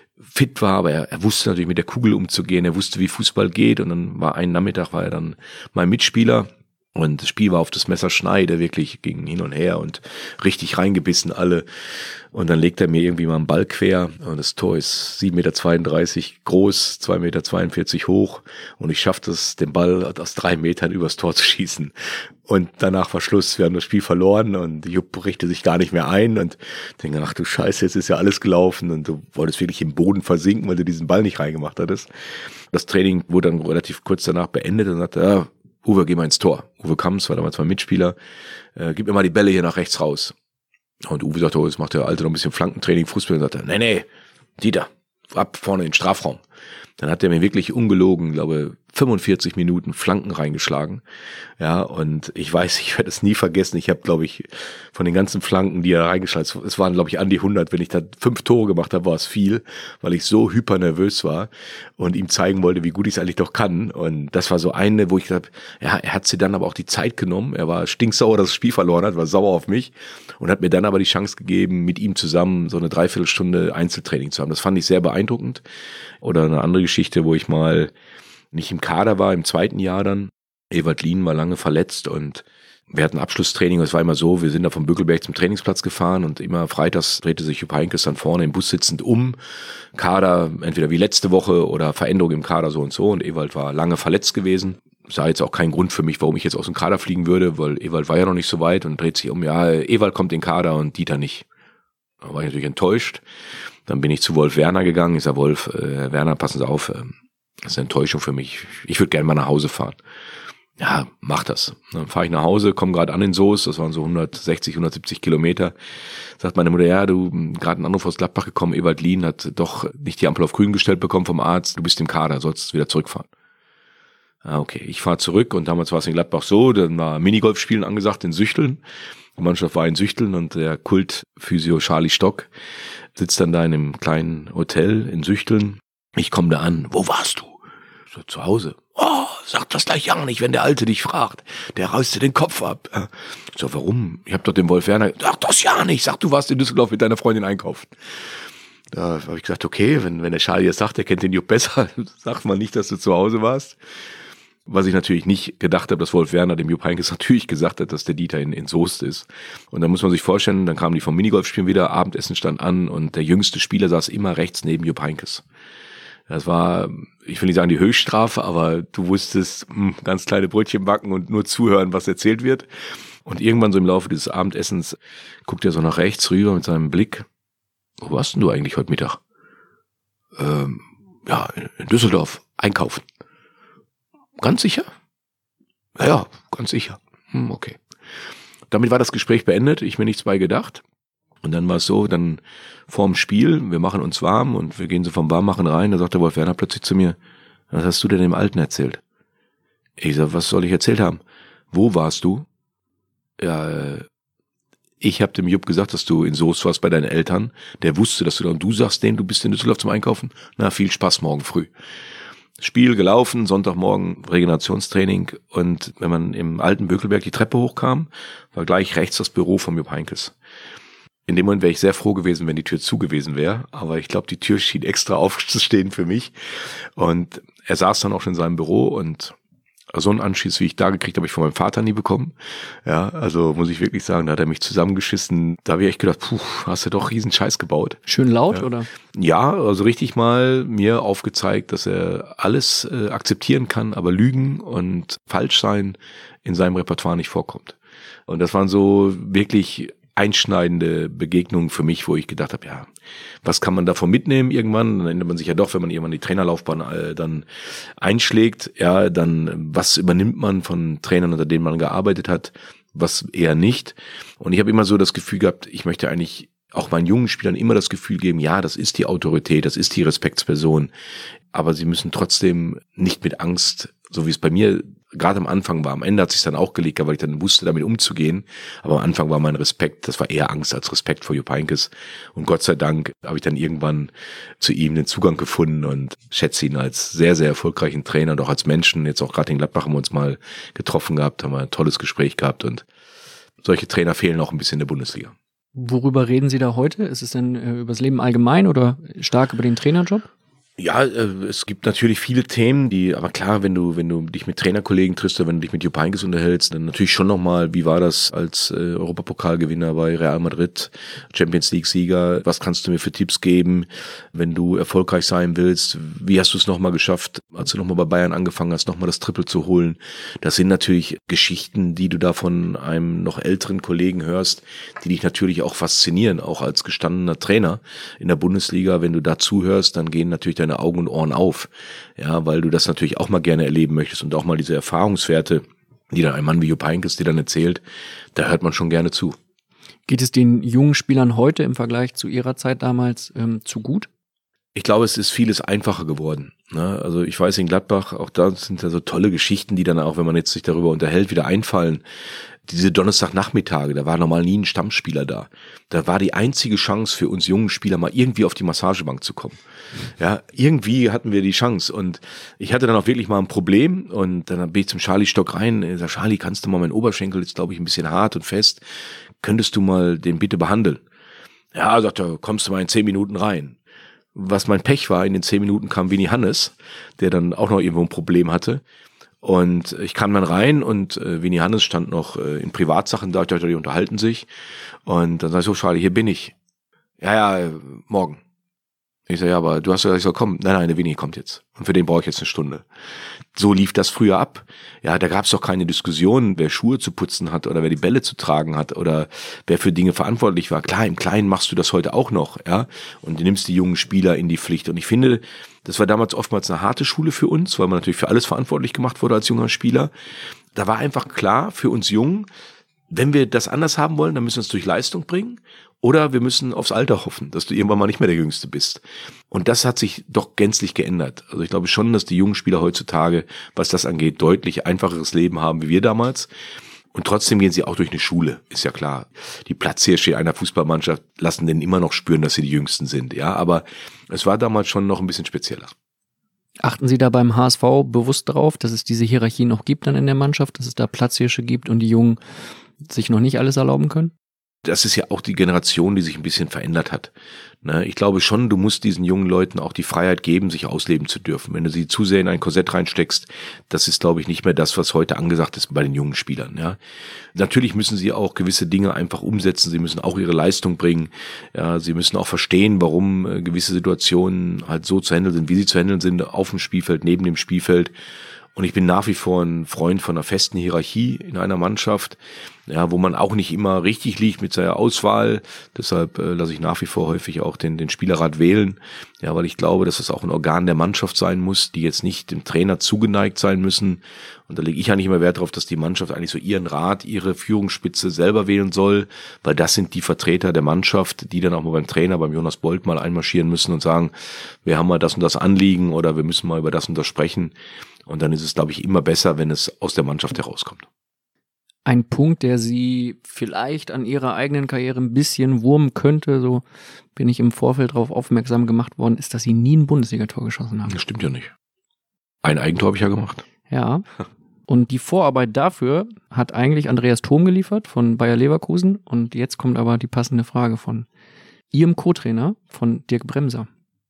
Speaker 1: fit war, aber er wusste natürlich mit der Kugel umzugehen, er wusste, wie Fußball geht, und dann war ein Nachmittag, war er dann mein Mitspieler. Und das Spiel war auf das Messer Schneide, wirklich ging hin und her und richtig reingebissen alle. Und dann legt er mir irgendwie mal einen Ball quer und das Tor ist 7,32 Meter groß, 2,42 Meter hoch, und ich schaffe es, den Ball aus 3 Metern übers Tor zu schießen. Und danach war Schluss, wir haben das Spiel verloren und Jupp richtete sich gar nicht mehr ein und denke, ach du Scheiße, jetzt ist ja alles gelaufen, und du wolltest wirklich im Boden versinken, weil du diesen Ball nicht reingemacht hattest. Das Training wurde dann relativ kurz danach beendet und sagte, Uwe, geh mal ins Tor. Uwe Kamps war damals mein Mitspieler. Gib mir mal die Bälle hier nach rechts raus. Und Uwe sagte, jetzt macht der Alte noch ein bisschen Flankentraining, Fußball. Und sagte, nee, Dieter, ab vorne in den Strafraum. Dann hat er mir wirklich ungelogen, glaube 45 Minuten Flanken reingeschlagen. Ja, und ich weiß, ich werde es nie vergessen. Ich habe, glaube ich, von den ganzen Flanken, die er reingeschlagen hat, es waren, glaube ich, an die 100. Wenn ich da 5 Tore gemacht habe, war es viel, weil ich so hypernervös war und ihm zeigen wollte, wie gut ich es eigentlich doch kann. Und das war so eine, wo ich gesagt habe, ja, er hat sich dann aber auch die Zeit genommen. Er war stinksauer, dass das Spiel verloren hat, war sauer auf mich und hat mir dann aber die Chance gegeben, mit ihm zusammen so eine Dreiviertelstunde Einzeltraining zu haben. Das fand ich sehr beeindruckend. Oder eine andere Geschichte, wo ich mal nicht im Kader war, im 2. Jahr dann. Ewald Lien war lange verletzt und wir hatten Abschlusstraining. Es war immer so, wir sind da vom Bückelberg zum Trainingsplatz gefahren und immer freitags drehte sich Jupp Heynckes dann vorne im Bus sitzend um. Kader, entweder wie letzte Woche oder Veränderung im Kader so und so. Und Ewald war lange verletzt gewesen. Sah jetzt auch kein Grund für mich, warum ich jetzt aus dem Kader fliegen würde, weil Ewald war ja noch nicht so weit und dreht sich um. Ja, Ewald kommt in den Kader und Dieter nicht. Da war ich natürlich enttäuscht. Dann bin ich zu Wolf Werner gegangen. Ich sag, Wolf, Werner, passen Sie auf, das ist eine Enttäuschung für mich. Ich würde gerne mal nach Hause fahren. Ja, mach das. Dann fahre ich nach Hause, komme gerade an in Soest, das waren so 160, 170 Kilometer. Sagt meine Mutter, ja, du, gerade einen Anruf aus Gladbach gekommen, Ewald Lien hat doch nicht die Ampel auf grün gestellt bekommen vom Arzt, du bist im Kader, sollst wieder zurückfahren. Ah, okay, ich fahre zurück und damals war es in Gladbach so, dann war Minigolfspielen angesagt in Süchteln. Die Mannschaft war in Süchteln und der Kultphysio Charlie Stock sitzt dann da in einem kleinen Hotel in Süchteln. Ich komme da an, wo warst du? So, zu Hause. Oh, sag das gleich ja nicht, wenn der Alte dich fragt. Der reißt dir den Kopf ab. So, warum? Ich hab doch den Wolf Werner. Sag das ja nicht. Sag, du warst in Düsseldorf mit deiner Freundin einkaufen. Da habe ich gesagt, okay, wenn der Charlie jetzt sagt, der kennt den Jupp besser, sagt man nicht, dass du zu Hause warst. Was ich natürlich nicht gedacht habe, dass Wolf Werner dem Jupp Heynckes natürlich gesagt hat, dass der Dieter in Soest ist. Und dann muss man sich vorstellen, dann kamen die vom Minigolfspielen wieder, Abendessen stand an und der jüngste Spieler saß immer rechts neben Jupp Heynckes. Das war, ich will nicht sagen die Höchststrafe, aber du wusstest, ganz kleine Brötchen backen und nur zuhören, was erzählt wird. Und irgendwann so im Laufe dieses Abendessens guckt er so nach rechts rüber mit seinem Blick. Wo warst denn du eigentlich heute Mittag? Ja, in Düsseldorf, einkaufen. Ganz sicher? Ja, ganz sicher. Okay. Damit war das Gespräch beendet, ich mir nichts bei gedacht. Und dann war es so, dann vorm Spiel, wir machen uns warm und wir gehen so vom Warmmachen rein, da sagt der Wolf Werner plötzlich zu mir, was hast du denn dem Alten erzählt? Ich sag, was soll ich erzählt haben? Wo warst du? Ja, ich habe dem Jupp gesagt, dass du in Soest warst bei deinen Eltern. Der wusste, dass du da, und du sagst denen, du bist in Düsseldorf zum Einkaufen. Na, viel Spaß morgen früh. Spiel gelaufen, Sonntagmorgen Regenerationstraining, und wenn man im alten Bökelberg die Treppe hochkam, war gleich rechts das Büro von Jupp Heynckes. In dem Moment wäre ich sehr froh gewesen, wenn die Tür zu gewesen wäre, aber ich glaube, die Tür schien extra aufzustehen für mich. Und er saß dann auch schon in seinem Büro, und so einen Anschluss, wie ich da gekriegt habe, ich von meinem Vater nie bekommen. Ja, also muss ich wirklich sagen, da hat er mich zusammengeschissen. Da habe ich echt gedacht, hast du doch riesen Scheiß gebaut.
Speaker 3: Schön laut,
Speaker 1: ja.
Speaker 3: Oder?
Speaker 1: Ja, also richtig mal mir aufgezeigt, dass er alles akzeptieren kann, aber Lügen und Falschsein in seinem Repertoire nicht vorkommt. Und das waren so wirklich einschneidende Begegnung für mich, wo ich gedacht habe, ja, was kann man davon mitnehmen irgendwann? Dann ändert man sich ja doch, wenn man irgendwann die Trainerlaufbahn dann einschlägt, ja, dann was übernimmt man von Trainern, unter denen man gearbeitet hat, was eher nicht. Und ich habe immer so das Gefühl gehabt, ich möchte eigentlich auch meinen jungen Spielern immer das Gefühl geben, ja, das ist die Autorität, das ist die Respektsperson, aber sie müssen trotzdem nicht mit Angst, so wie es bei mir gerade am Anfang war. Am Ende hat es sich dann auch gelegt, weil ich dann wusste, damit umzugehen. Aber am Anfang war mein Respekt, das war eher Angst als Respekt vor Jupp Heynckes. Und Gott sei Dank habe ich dann irgendwann zu ihm den Zugang gefunden und schätze ihn als sehr, sehr erfolgreichen Trainer und auch als Menschen. Jetzt auch gerade in Gladbach haben wir uns mal getroffen gehabt, haben wir ein tolles Gespräch gehabt und solche Trainer fehlen auch ein bisschen in der Bundesliga.
Speaker 3: Worüber reden Sie da heute? Ist es denn über das Leben allgemein oder stark über den Trainerjob?
Speaker 1: Ja, es gibt natürlich viele Themen, aber klar, wenn du dich mit Trainerkollegen triffst oder wenn du dich mit Jupp Heynckes unterhältst, dann natürlich schon nochmal, wie war das als Europapokalgewinner bei Real Madrid, Champions League Sieger, was kannst du mir für Tipps geben, wenn du erfolgreich sein willst, wie hast du es nochmal geschafft, als du nochmal bei Bayern angefangen hast, nochmal das Triple zu holen. Das sind natürlich Geschichten, die du da von einem noch älteren Kollegen hörst, die dich natürlich auch faszinieren, auch als gestandener Trainer in der Bundesliga. Wenn du da zuhörst, dann gehen natürlich deine Augen und Ohren auf, ja, weil du das natürlich auch mal gerne erleben möchtest und auch mal diese Erfahrungswerte, die dann ein Mann wie Jupp Heynckes dir dann erzählt, da hört man schon gerne zu.
Speaker 3: Geht es den jungen Spielern heute im Vergleich zu ihrer Zeit damals zu gut?
Speaker 1: Ich glaube, es ist vieles einfacher geworden. Ne? Also ich weiß in Gladbach, auch da sind ja so tolle Geschichten, die dann auch, wenn man jetzt sich darüber unterhält, wieder einfallen. Diese Donnerstagnachmittage, da war normal nie ein Stammspieler da. Da war die einzige Chance für uns jungen Spieler, mal irgendwie auf die Massagebank zu kommen. Ja, irgendwie hatten wir die Chance und ich hatte dann auch wirklich mal ein Problem und dann bin ich zum Charlie Stock rein. Ich sag, Charlie, kannst du mal, mein Oberschenkel ist, glaube ich, ein bisschen hart und fest. Könntest du mal den bitte behandeln? Ja, sagt er, kommst du mal in 10 Minuten rein. Was mein Pech war, in den 10 Minuten kam Winnie Hannes, der dann auch noch irgendwo ein Problem hatte. Und ich kam dann rein und Winnie Hannes stand noch in Privatsachen da, ich dachte, die unterhalten sich. Und dann sag ich so, Charlie, hier bin ich. Ja, morgen. Ich sag, ja, aber du hast gesagt, ich soll kommen. Nein, der Winnie kommt jetzt. Und für den brauche ich jetzt eine Stunde. So lief das früher ab. Ja, da gab es doch keine Diskussion, wer Schuhe zu putzen hat oder wer die Bälle zu tragen hat oder wer für Dinge verantwortlich war. Klar, im Kleinen machst du das heute auch noch, ja. Und du nimmst die jungen Spieler in die Pflicht. Und ich finde, das war damals oftmals eine harte Schule für uns, weil man natürlich für alles verantwortlich gemacht wurde als junger Spieler. Da war einfach klar für uns Jungen, wenn wir das anders haben wollen, dann müssen wir es durch Leistung bringen oder wir müssen aufs Alter hoffen, dass du irgendwann mal nicht mehr der Jüngste bist. Und das hat sich doch gänzlich geändert. Also ich glaube schon, dass die jungen Spieler heutzutage, was das angeht, deutlich einfacheres Leben haben wie wir damals. Und trotzdem gehen sie auch durch eine Schule, ist ja klar. Die Platzhirsche einer Fußballmannschaft lassen denen immer noch spüren, dass sie die Jüngsten sind. Ja, aber es war damals schon noch ein bisschen spezieller.
Speaker 3: Achten Sie da beim HSV bewusst darauf, dass es diese Hierarchie noch gibt dann in der Mannschaft, dass es da Platzhirsche gibt und die Jungen sich noch nicht alles erlauben können?
Speaker 1: Das ist ja auch die Generation, die sich ein bisschen verändert hat. Ich glaube schon, du musst diesen jungen Leuten auch die Freiheit geben, sich ausleben zu dürfen. Wenn du sie zu sehr in ein Korsett reinsteckst, das ist, glaube ich, nicht mehr das, was heute angesagt ist bei den jungen Spielern. Ja, natürlich müssen sie auch gewisse Dinge einfach umsetzen. Sie müssen auch ihre Leistung bringen. Ja, sie müssen auch verstehen, warum gewisse Situationen halt so zu handeln sind, wie sie zu handeln sind, auf dem Spielfeld, neben dem Spielfeld. Und ich bin nach wie vor ein Freund von einer festen Hierarchie in einer Mannschaft, ja, wo man auch nicht immer richtig liegt mit seiner Auswahl. Deshalb lasse ich nach wie vor häufig auch den Spielerrat wählen, ja, weil ich glaube, dass das auch ein Organ der Mannschaft sein muss, die jetzt nicht dem Trainer zugeneigt sein müssen. Und da lege ich eigentlich immer Wert darauf, dass die Mannschaft eigentlich so ihren Rat, ihre Führungsspitze selber wählen soll, weil das sind die Vertreter der Mannschaft, die dann auch mal beim Trainer, beim Jonas Bolt mal einmarschieren müssen und sagen, wir haben mal das und das Anliegen oder wir müssen mal über das und das sprechen. Und dann ist es, glaube ich, immer besser, wenn es aus der Mannschaft herauskommt.
Speaker 3: Ein Punkt, der Sie vielleicht an Ihrer eigenen Karriere ein bisschen wurmen könnte, so bin ich im Vorfeld darauf aufmerksam gemacht worden, ist, dass Sie nie ein Bundesligator geschossen haben.
Speaker 1: Das stimmt ja nicht. Ein Eigentor habe ich ja gemacht.
Speaker 3: Ja. Und die Vorarbeit dafür hat eigentlich Andreas Thom geliefert von Bayer Leverkusen. Und jetzt kommt aber die passende Frage von Ihrem Co-Trainer, von Dirk Bremser.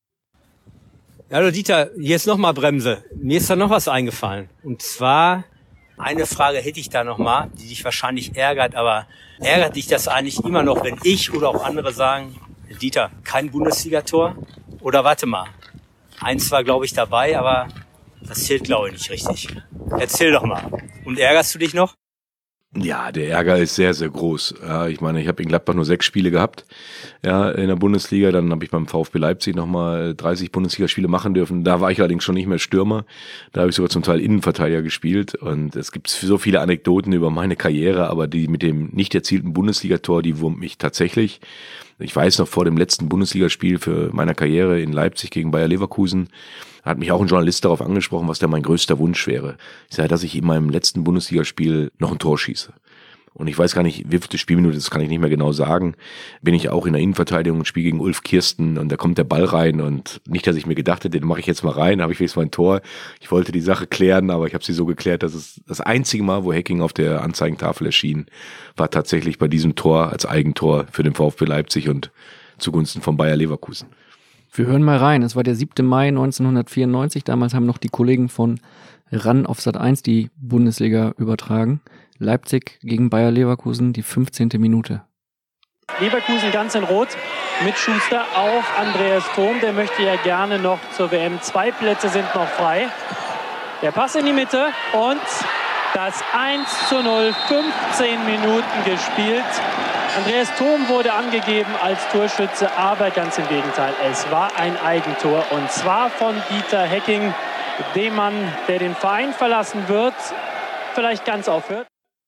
Speaker 5: Hallo Dieter, hier ist nochmal Bremse. Mir ist da noch was eingefallen. Und zwar, eine Frage hätte ich da nochmal, die dich wahrscheinlich ärgert, aber ärgert dich das eigentlich immer noch, wenn ich oder auch andere sagen, Dieter, kein Bundesligator? Oder warte mal, eins war glaube ich dabei, aber das zählt glaube ich nicht richtig. Erzähl doch mal. Und ärgerst du dich noch?
Speaker 1: Ja, der Ärger ist sehr, sehr groß. Ja, ich meine, ich habe in Gladbach nur 6 Spiele gehabt, ja, in der Bundesliga. Dann habe ich beim VfB Leipzig nochmal 30 Bundesligaspiele machen dürfen. Da war ich allerdings schon nicht mehr Stürmer. Da habe ich sogar zum Teil Innenverteidiger gespielt. Und es gibt so viele Anekdoten über meine Karriere, aber die mit dem nicht erzielten Bundesligator, die wurmt mich tatsächlich. Ich weiß noch, vor dem letzten Bundesligaspiel für meiner Karriere in Leipzig gegen Bayer Leverkusen hat mich auch ein Journalist darauf angesprochen, was da mein größter Wunsch wäre. Ich sage, dass ich in meinem letzten Bundesligaspiel noch ein Tor schieße. Und ich weiß gar nicht, wie viele Spielminute, das kann ich nicht mehr genau sagen, bin ich auch in der Innenverteidigung und spiele gegen Ulf Kirsten und da kommt der Ball rein und nicht, dass ich mir gedacht hätte, den mache ich jetzt mal rein, habe ich wenigstens mein Tor. Ich wollte die Sache klären, aber ich habe sie so geklärt, dass es das einzige Mal, wo Hacking auf der Anzeigentafel erschien, war tatsächlich bei diesem Tor als Eigentor für den VfB Leipzig und zugunsten von Bayer Leverkusen.
Speaker 3: Wir hören mal rein. Es war der 7. Mai 1994. Damals haben noch die Kollegen von RAN auf Sat.1 die Bundesliga übertragen. Leipzig gegen Bayer Leverkusen, die 15. Minute.
Speaker 6: Leverkusen ganz in Rot mit Schuster auf Andreas Thom. Der möchte ja gerne noch zur WM. 2 Plätze sind noch frei. Der Pass in die Mitte und das 1:0. 15 Minuten gespielt. Andreas Thom wurde angegeben als Torschütze, aber ganz im Gegenteil. Es war ein Eigentor und zwar von Dieter Hecking, dem Mann, der den Verein verlassen wird, vielleicht ganz aufhört.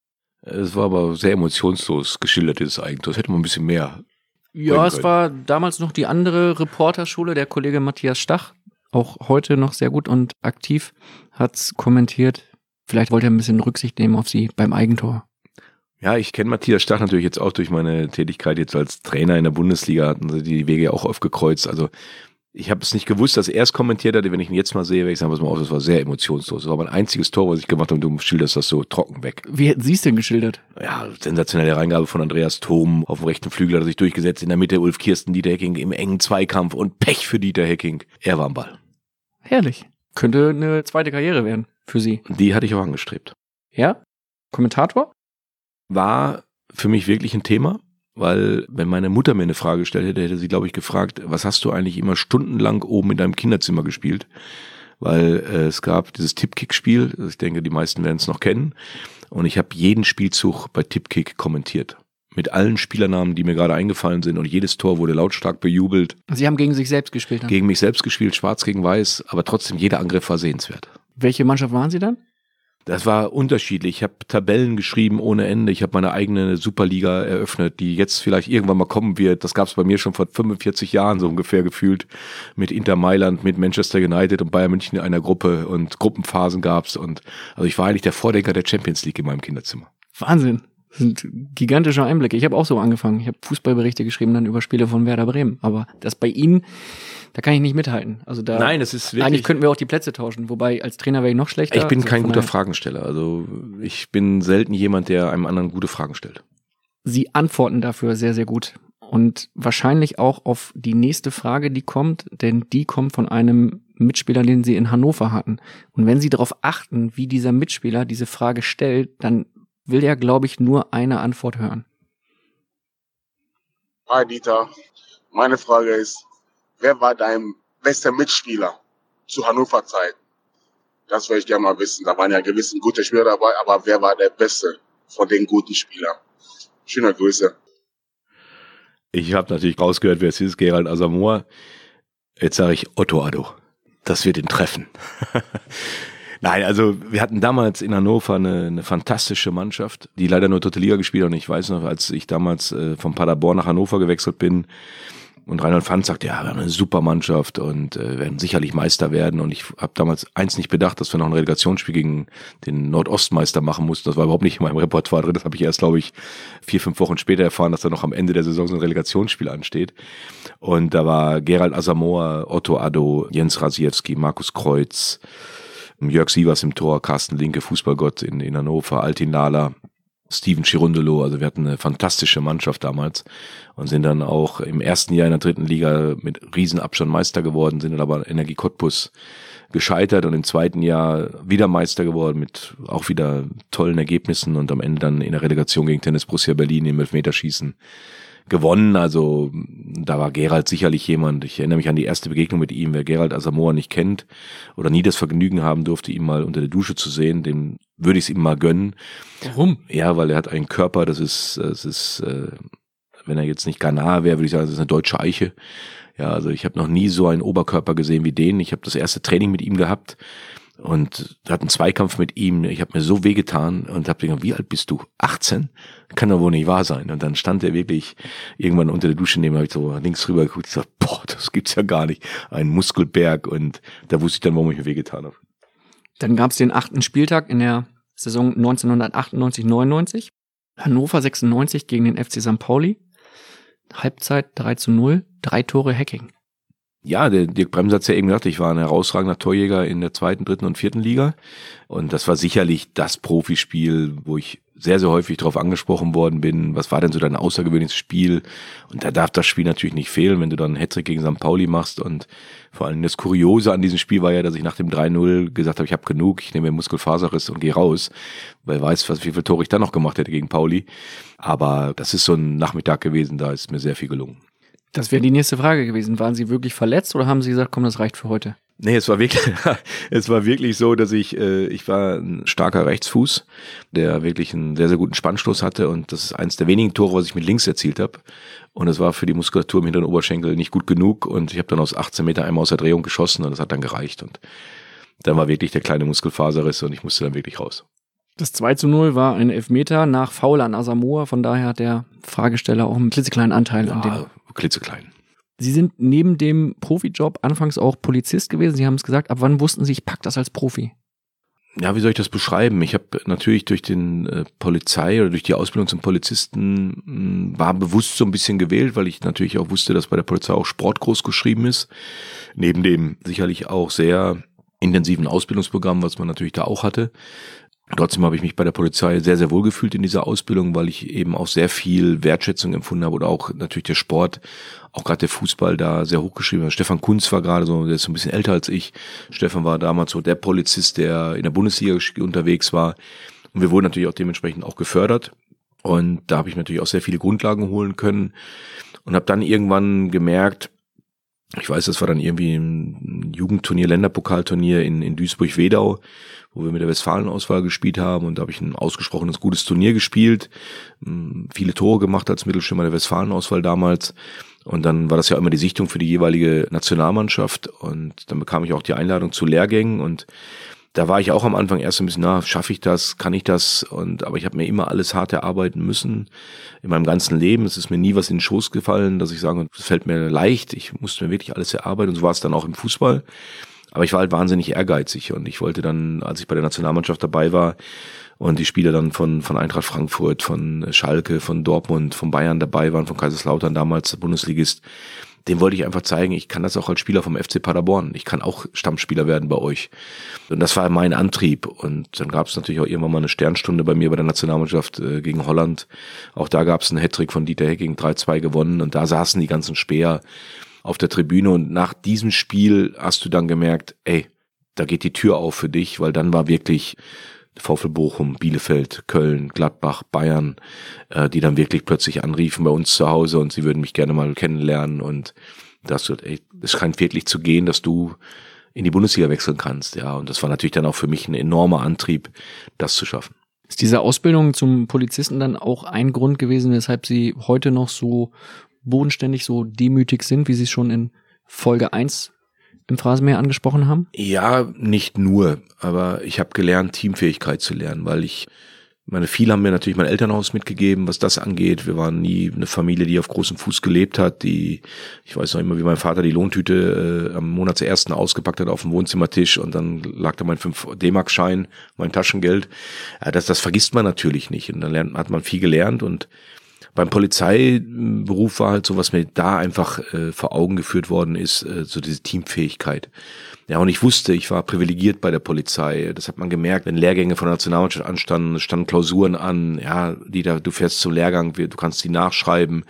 Speaker 1: Es war aber sehr emotionslos geschildert, dieses Eigentor. Es hätte man ein bisschen mehr.
Speaker 3: Ja, es war damals noch die andere Reporterschule, der Kollege Matthias Stach, auch heute noch sehr gut und aktiv, hat's kommentiert. Vielleicht wollte er ein bisschen Rücksicht nehmen auf sie beim Eigentor.
Speaker 1: Ja, ich kenne Matthias Stach natürlich jetzt auch durch meine Tätigkeit jetzt als Trainer in der Bundesliga, hatten sie die Wege ja auch oft gekreuzt. Also ich habe es nicht gewusst, dass er es kommentiert hatte. Wenn ich ihn jetzt mal sehe, werde ich sagen, pass mal auf, das war sehr emotionslos. Das war mein einziges Tor, was ich gemacht habe und du schilderst das so trocken weg.
Speaker 3: Wie hätten Sie es denn geschildert?
Speaker 1: Ja, sensationelle Reingabe von Andreas Thom. Auf dem rechten Flügel hat er sich durchgesetzt. In der Mitte Ulf Kirsten, Dieter Hecking im engen Zweikampf und Pech für Dieter Hecking. Er war am Ball.
Speaker 3: Herrlich. Könnte eine zweite Karriere werden für Sie.
Speaker 1: Die hatte ich auch angestrebt.
Speaker 3: Ja? Kommentator?
Speaker 1: War für mich wirklich ein Thema. Weil, wenn meine Mutter mir eine Frage gestellt hätte, hätte sie, glaube ich, gefragt, was hast du eigentlich immer stundenlang oben in deinem Kinderzimmer gespielt? Weil es gab dieses Tippkick-Spiel, ich denke, die meisten werden es noch kennen. Und ich habe jeden Spielzug bei Tippkick kommentiert. Mit allen Spielernamen, die mir gerade eingefallen sind. Und jedes Tor wurde lautstark bejubelt.
Speaker 3: Sie haben gegen sich selbst gespielt? Dann?
Speaker 1: Gegen mich selbst gespielt, schwarz gegen weiß. Aber trotzdem, jeder Angriff war sehenswert.
Speaker 3: Welche Mannschaft waren Sie dann?
Speaker 1: Das war unterschiedlich. Ich habe Tabellen geschrieben ohne Ende. Ich habe meine eigene Superliga eröffnet, die jetzt vielleicht irgendwann mal kommen wird. Das gab es bei mir schon vor 45 Jahren so ungefähr gefühlt. Mit Inter Mailand, mit Manchester United und Bayern München in einer Gruppe und Gruppenphasen gab's. Und also ich war eigentlich der Vordenker der Champions League in meinem Kinderzimmer.
Speaker 3: Wahnsinn. Das sind gigantische Einblicke. Ich habe auch so angefangen. Ich habe Fußballberichte geschrieben dann über Spiele von Werder Bremen. Aber das bei Ihnen, da kann ich nicht mithalten. Also da,
Speaker 1: nein, das ist wirklich.
Speaker 3: Eigentlich könnten wir auch die Plätze tauschen. Wobei als Trainer wäre ich noch schlechter.
Speaker 1: Ich bin
Speaker 3: also
Speaker 1: kein guter Fragensteller. Also ich bin selten jemand, der einem anderen gute Fragen stellt.
Speaker 3: Sie antworten dafür sehr, sehr gut. Und wahrscheinlich auch auf die nächste Frage, die kommt. Denn die kommt von einem Mitspieler, den Sie in Hannover hatten. Und wenn Sie darauf achten, wie dieser Mitspieler diese Frage stellt, dann will er, glaube ich, nur eine Antwort hören.
Speaker 7: Hi Dieter, meine Frage ist, wer war dein bester Mitspieler zu Hannover-Zeiten? Das würde ich gerne mal wissen. Da waren ja gewisse gute Spieler dabei, aber wer war der Beste von den guten Spielern? Schöne Grüße.
Speaker 1: Ich habe natürlich rausgehört, wer es ist, Gerald Asamoah. Jetzt sage ich Otto Addo. Das wird ihn treffen. Nein, also wir hatten damals in Hannover eine fantastische Mannschaft, die leider nur dritte Liga gespielt hat. Und ich weiß noch, als ich damals von Paderborn nach Hannover gewechselt bin und Reinhold Pfanz sagt, ja, wir haben eine super Mannschaft und werden sicherlich Meister werden. Und ich habe damals eins nicht bedacht, dass wir noch ein Relegationsspiel gegen den Nordostmeister machen mussten. Das war überhaupt nicht in meinem Repertoire drin. Das habe ich erst, glaube ich, 4-5 Wochen später erfahren, dass da noch am Ende der Saison so ein Relegationsspiel ansteht. Und da war Gerald Asamoah, Otto Addo, Jens Rasiewski, Markus Kreuz, Jörg Sievers im Tor, Carsten Linke, Fußballgott in Hannover, Altin Lala, Steven Chirundolo. Also wir hatten eine fantastische Mannschaft damals und sind dann auch im ersten Jahr in der dritten Liga mit Riesenabstand Meister geworden, sind dann aber Energie Cottbus gescheitert und im zweiten Jahr wieder Meister geworden mit auch wieder tollen Ergebnissen und am Ende dann in der Relegation gegen Tennis Borussia Berlin im Elfmeterschießen gewonnen. Also da war Gerald sicherlich jemand. Ich erinnere mich an die erste Begegnung mit ihm. Wer Gerald Asamoah nicht kennt oder nie das Vergnügen haben durfte, ihn mal unter der Dusche zu sehen, dem würde ich es ihm mal gönnen.
Speaker 3: Warum?
Speaker 1: Ja, weil er hat einen Körper, das ist wenn er jetzt nicht Ghana wäre, würde ich sagen, das ist eine deutsche Eiche. Ja, also ich habe noch nie so einen Oberkörper gesehen wie den. Ich habe das erste Training mit ihm gehabt und hatte einen Zweikampf mit ihm. Ich habe mir so wehgetan und habe gedacht, wie alt bist du? 18? Kann doch wohl nicht wahr sein. Und dann stand er wirklich irgendwann unter der Dusche neben, habe ich so links rüber geguckt. Ich dachte, boah, das gibt's ja gar nicht. Ein Muskelberg. Und da wusste ich dann, warum ich mir wehgetan habe.
Speaker 3: Dann gab es den 8. Spieltag in der Saison 1998/99. Hannover 96 gegen den FC St. Pauli. Halbzeit 3:0, 3 Tore Hacking.
Speaker 1: Ja, der Dirk Bremser hat's ja eben gesagt, ich war ein herausragender Torjäger in der 2., 3. und 4. Liga. Und das war sicherlich das Profispiel, wo ich sehr, sehr häufig darauf angesprochen worden bin, was war denn so dein außergewöhnliches Spiel? Und da darf das Spiel natürlich nicht fehlen, wenn du dann einen Hattrick gegen St. Pauli machst. Und vor allem das Kuriose an diesem Spiel war ja, dass ich nach dem 3:0 gesagt habe, ich habe genug, ich nehme mir Muskelfaserriss und gehe raus, weil weiß, wie viele Tore ich dann noch gemacht hätte gegen Pauli. Aber das ist so ein Nachmittag gewesen, da ist mir sehr viel gelungen.
Speaker 3: Das wäre die nächste Frage gewesen. Waren Sie wirklich verletzt oder haben Sie gesagt, komm, das reicht für heute?
Speaker 1: Nee, es war wirklich so, dass ich war ein starker Rechtsfuß, der wirklich einen sehr, sehr guten Spannstoß hatte und das ist eins der wenigen Tore, was ich mit links erzielt habe. Und es war für die Muskulatur im hinteren Oberschenkel nicht gut genug und ich habe dann aus 18 Meter einmal aus der Drehung geschossen und das hat dann gereicht und dann war wirklich der kleine Muskelfaserriss und ich musste dann wirklich raus.
Speaker 3: Das 2:0 war ein Elfmeter nach Foul an Asamoah, von daher hat der Fragesteller auch einen klitzekleinen Anteil an dem.
Speaker 1: Klitzeklein.
Speaker 3: Sie sind neben dem Profijob anfangs auch Polizist gewesen. Sie haben es gesagt, ab wann wussten Sie, ich pack das als Profi?
Speaker 1: Ja, wie soll ich das beschreiben? Ich habe natürlich durch den Polizei oder durch die Ausbildung zum Polizisten war bewusst so ein bisschen gewählt, weil ich natürlich auch wusste, dass bei der Polizei auch Sport groß geschrieben ist. Neben dem sicherlich auch sehr intensiven Ausbildungsprogramm, was man natürlich da auch hatte. Trotzdem habe ich mich bei der Polizei sehr, sehr wohl gefühlt in dieser Ausbildung, weil ich eben auch sehr viel Wertschätzung empfunden habe oder auch natürlich der Sport, auch gerade der Fußball da sehr hochgeschrieben hat. Stefan Kunz war gerade so, der ist so ein bisschen älter als ich. Stefan war damals so der Polizist, der in der Bundesliga unterwegs war. Und wir wurden natürlich auch dementsprechend auch gefördert. Und da habe ich natürlich auch sehr viele Grundlagen holen können und habe dann irgendwann gemerkt, ich weiß, das war dann irgendwie ein Jugendturnier, Länderpokalturnier in Duisburg-Wedau, wo wir mit der Westfalen-Auswahl gespielt haben und da habe ich ein ausgesprochenes gutes Turnier gespielt, viele Tore gemacht als Mittelstürmer der Westfalen-Auswahl damals und dann war das ja immer die Sichtung für die jeweilige Nationalmannschaft und dann bekam ich auch die Einladung zu Lehrgängen und da war ich auch am Anfang erst ein bisschen, schaffe ich das, kann ich das? Aber ich habe mir immer alles hart erarbeiten müssen in meinem ganzen Leben. Es ist mir nie was in den Schoß gefallen, dass ich sage, es fällt mir leicht. Ich musste mir wirklich alles erarbeiten und so war es dann auch im Fußball. Aber ich war halt wahnsinnig ehrgeizig und ich wollte dann, als ich bei der Nationalmannschaft dabei war und die Spieler dann von Eintracht Frankfurt, von Schalke, von Dortmund, von Bayern dabei waren, von Kaiserslautern damals Bundesligist, dem wollte ich einfach zeigen, ich kann das auch als Spieler vom FC Paderborn. Ich kann auch Stammspieler werden bei euch. Und das war mein Antrieb. Und dann gab es natürlich auch irgendwann mal eine Sternstunde bei mir bei der Nationalmannschaft gegen Holland. Auch da gab es einen Hattrick von Dieter Hecking, 3:2 gewonnen. Und da saßen die ganzen Späher auf der Tribüne. Und nach diesem Spiel hast du dann gemerkt, da geht die Tür auf für dich, weil dann war wirklich VfL Bochum, Bielefeld, Köln, Gladbach, Bayern, die dann wirklich plötzlich anriefen bei uns zu Hause und sie würden mich gerne mal kennenlernen und da hast du gesagt, es scheint wirklich zu gehen, dass du in die Bundesliga wechseln kannst, ja, und das war natürlich dann auch für mich ein enormer Antrieb, das zu schaffen.
Speaker 3: Ist diese Ausbildung zum Polizisten dann auch ein Grund gewesen, weshalb Sie heute noch so bodenständig, so demütig sind, wie Sie es schon in Folge 1 im Phrasenmäher angesprochen haben?
Speaker 1: Ja, nicht nur, aber ich habe gelernt, Teamfähigkeit zu lernen, weil viele haben mir natürlich mein Elternhaus mitgegeben, was das angeht. Wir waren nie eine Familie, die auf großem Fuß gelebt hat, ich weiß noch immer, wie mein Vater die Lohntüte am Monatsersten ausgepackt hat auf dem Wohnzimmertisch und dann lag da mein 5-D-Mark-Schein, mein Taschengeld. Ja, das vergisst man natürlich nicht und dann hat man viel gelernt und beim Polizeiberuf war halt so, was mir da einfach vor Augen geführt worden ist, so diese Teamfähigkeit. Ja, und ich wusste, ich war privilegiert bei der Polizei. Das hat man gemerkt, wenn Lehrgänge von der Nationalmannschaft anstanden, standen Klausuren an. Ja, du fährst zum Lehrgang, du kannst die nachschreiben.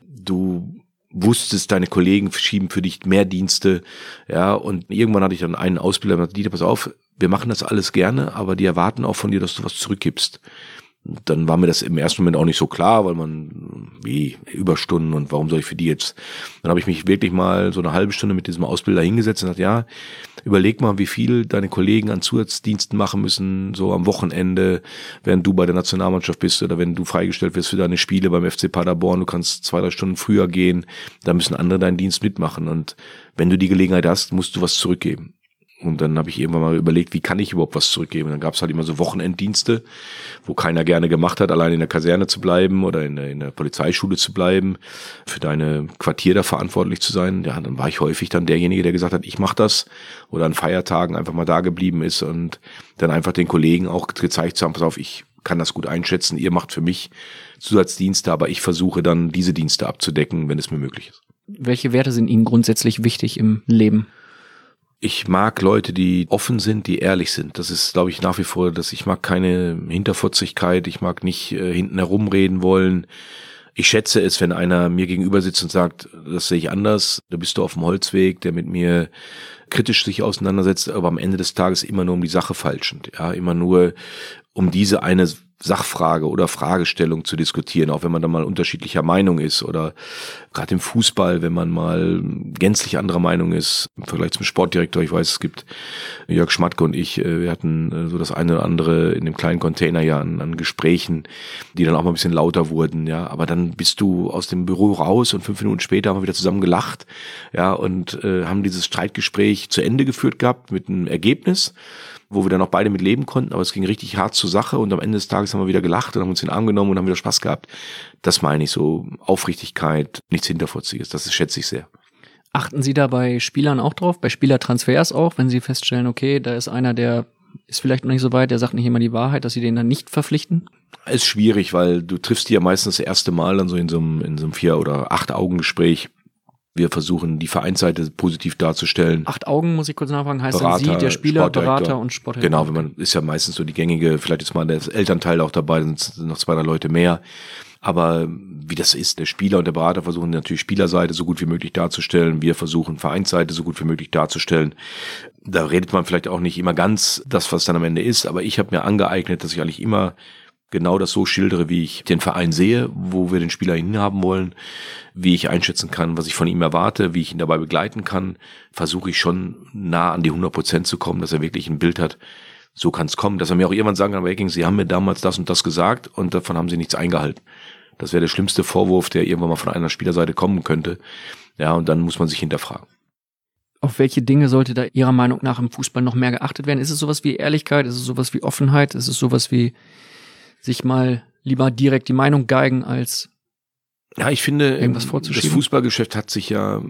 Speaker 1: Du wusstest, deine Kollegen schieben für dich mehr Dienste. Ja, und irgendwann hatte ich dann einen Ausbilder, der gesagt, Dieter, pass auf, wir machen das alles gerne, aber die erwarten auch von dir, dass du was zurückgibst. Dann war mir das im ersten Moment auch nicht so klar, weil man, wie Überstunden und warum soll ich für die jetzt? Dann habe ich mich wirklich mal so eine halbe Stunde mit diesem Ausbilder hingesetzt und gesagt, ja, überleg mal, wie viel deine Kollegen an Zusatzdiensten machen müssen, so am Wochenende, während du bei der Nationalmannschaft bist oder wenn du freigestellt wirst für deine Spiele beim FC Paderborn, du kannst 2-3 Stunden früher gehen, da müssen andere deinen Dienst mitmachen und wenn du die Gelegenheit hast, musst du was zurückgeben. Und dann habe ich irgendwann mal überlegt, wie kann ich überhaupt was zurückgeben? Und dann gab es halt immer so Wochenenddienste, wo keiner gerne gemacht hat, allein in der Kaserne zu bleiben oder in der Polizeischule zu bleiben, für deine Quartier da verantwortlich zu sein. Ja, dann war ich häufig dann derjenige, der gesagt hat, ich mache das, oder an Feiertagen einfach mal da geblieben ist und dann einfach den Kollegen auch gezeigt zu haben, pass auf, ich kann das gut einschätzen, ihr macht für mich Zusatzdienste, aber ich versuche dann diese Dienste abzudecken, wenn es mir möglich ist.
Speaker 3: Welche Werte sind Ihnen grundsätzlich wichtig im Leben?
Speaker 1: Ich mag Leute, die offen sind, die ehrlich sind. Das ist, glaube ich, nach wie vor, dass ich mag keine Hinterfotzigkeit, ich mag nicht hinten herumreden wollen. Ich schätze es, wenn einer mir gegenüber sitzt und sagt, das sehe ich anders, da bist du auf dem Holzweg, der mit mir kritisch sich auseinandersetzt, aber am Ende des Tages immer nur um die Sache falschend. Ja, immer nur um diese eine Sachfrage oder Fragestellung zu diskutieren, auch wenn man da mal unterschiedlicher Meinung ist oder gerade im Fußball, wenn man mal gänzlich anderer Meinung ist, im Vergleich zum Sportdirektor. Ich weiß, es gibt Jörg Schmatke und ich, wir hatten so das eine oder andere in dem kleinen Container ja an Gesprächen, die dann auch mal ein bisschen lauter wurden, ja, aber dann bist du aus dem Büro raus und 5 Minuten später haben wir wieder zusammen gelacht, ja, und haben dieses Streitgespräch zu Ende geführt gehabt mit einem Ergebnis, wo wir dann auch beide mit leben konnten, aber es ging richtig hart zur Sache und am Ende des Tages haben wir wieder gelacht und haben uns in den Arm genommen und haben wieder Spaß gehabt. Das meine ich so, Aufrichtigkeit, nichts Hinterfotziges, das schätze ich sehr.
Speaker 3: Achten Sie da bei Spielern auch drauf, bei Spielertransfers auch, wenn Sie feststellen, okay, da ist einer, der ist vielleicht noch nicht so weit, der sagt nicht immer die Wahrheit, dass Sie den dann nicht verpflichten?
Speaker 1: Ist schwierig, weil du triffst die ja meistens das erste Mal dann so in so einem 4 oder 8 Augengespräch. Wir versuchen, die Vereinsseite positiv darzustellen.
Speaker 3: 8 Augen, muss ich kurz nachfragen, heißt
Speaker 1: Berater,
Speaker 3: dann Sie, der Spieler, Berater und Sportdirektor.
Speaker 1: Genau, wenn man ist ja meistens so die gängige, vielleicht ist mal der Elternteil auch dabei, sind noch 2, 3 Leute mehr. Aber wie das ist, der Spieler und der Berater versuchen natürlich Spielerseite so gut wie möglich darzustellen. Wir versuchen Vereinsseite so gut wie möglich darzustellen. Da redet man vielleicht auch nicht immer ganz das, was dann am Ende ist. Aber ich habe mir angeeignet, dass ich eigentlich immer genau das so schildere, wie ich den Verein sehe, wo wir den Spieler hinhaben wollen, wie ich einschätzen kann, was ich von ihm erwarte, wie ich ihn dabei begleiten kann, versuche ich schon nah an die 100% zu kommen, dass er wirklich ein Bild hat. So kann es kommen, dass er mir auch irgendwann sagen kann, aber Hacking, Sie haben mir damals das und das gesagt und davon haben Sie nichts eingehalten. Das wäre der schlimmste Vorwurf, der irgendwann mal von einer Spielerseite kommen könnte. Ja, und dann muss man sich hinterfragen.
Speaker 3: Auf welche Dinge sollte da Ihrer Meinung nach im Fußball noch mehr geachtet werden? Ist es sowas wie Ehrlichkeit? Ist es sowas wie Offenheit? Ist es sowas wie sich mal lieber direkt die Meinung geigen, als
Speaker 1: ja, ich finde,
Speaker 3: irgendwas vorzuschieben?
Speaker 1: Das Fußballgeschäft hat sich ja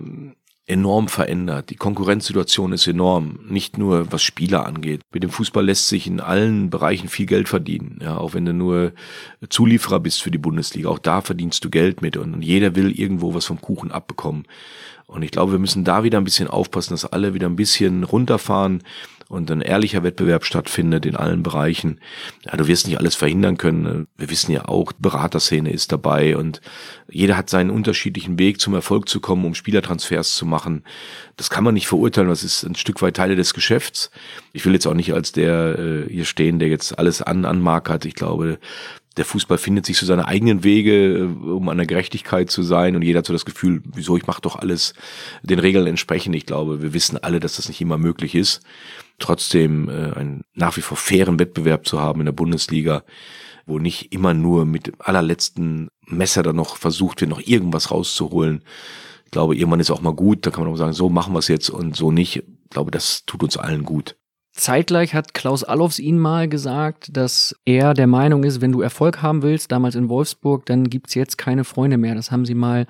Speaker 1: enorm verändert. Die Konkurrenzsituation ist enorm, nicht nur was Spieler angeht. Mit dem Fußball lässt sich in allen Bereichen viel Geld verdienen. Ja, auch wenn du nur Zulieferer bist für die Bundesliga, auch da verdienst du Geld mit und jeder will irgendwo was vom Kuchen abbekommen. Und ich glaube, wir müssen da wieder ein bisschen aufpassen, dass alle wieder ein bisschen runterfahren und ein ehrlicher Wettbewerb stattfindet in allen Bereichen. Ja, du wirst nicht alles verhindern können. Wir wissen ja auch, Beraterszene ist dabei und jeder hat seinen unterschiedlichen Weg zum Erfolg zu kommen, um Spielertransfers zu machen. Das kann man nicht verurteilen, das ist ein Stück weit Teile des Geschäfts. Ich will jetzt auch nicht als der hier stehen, der jetzt alles anmarkert. Ich glaube, der Fußball findet sich so seine eigenen Wege, um an der Gerechtigkeit zu sein und jeder hat so das Gefühl, wieso, ich mache doch alles den Regeln entsprechend. Ich glaube, wir wissen alle, dass das nicht immer möglich ist. Trotzdem einen nach wie vor fairen Wettbewerb zu haben in der Bundesliga, wo nicht immer nur mit dem allerletzten Messer da noch versucht wird, noch irgendwas rauszuholen. Ich glaube, irgendwann ist auch mal gut, da kann man auch sagen, so machen wir es jetzt und so nicht. Ich glaube, das tut uns allen gut.
Speaker 3: Zeitgleich hat Klaus Allofs Ihnen mal gesagt, dass er der Meinung ist, wenn du Erfolg haben willst, damals in Wolfsburg, dann gibt's jetzt keine Freunde mehr. Das haben Sie mal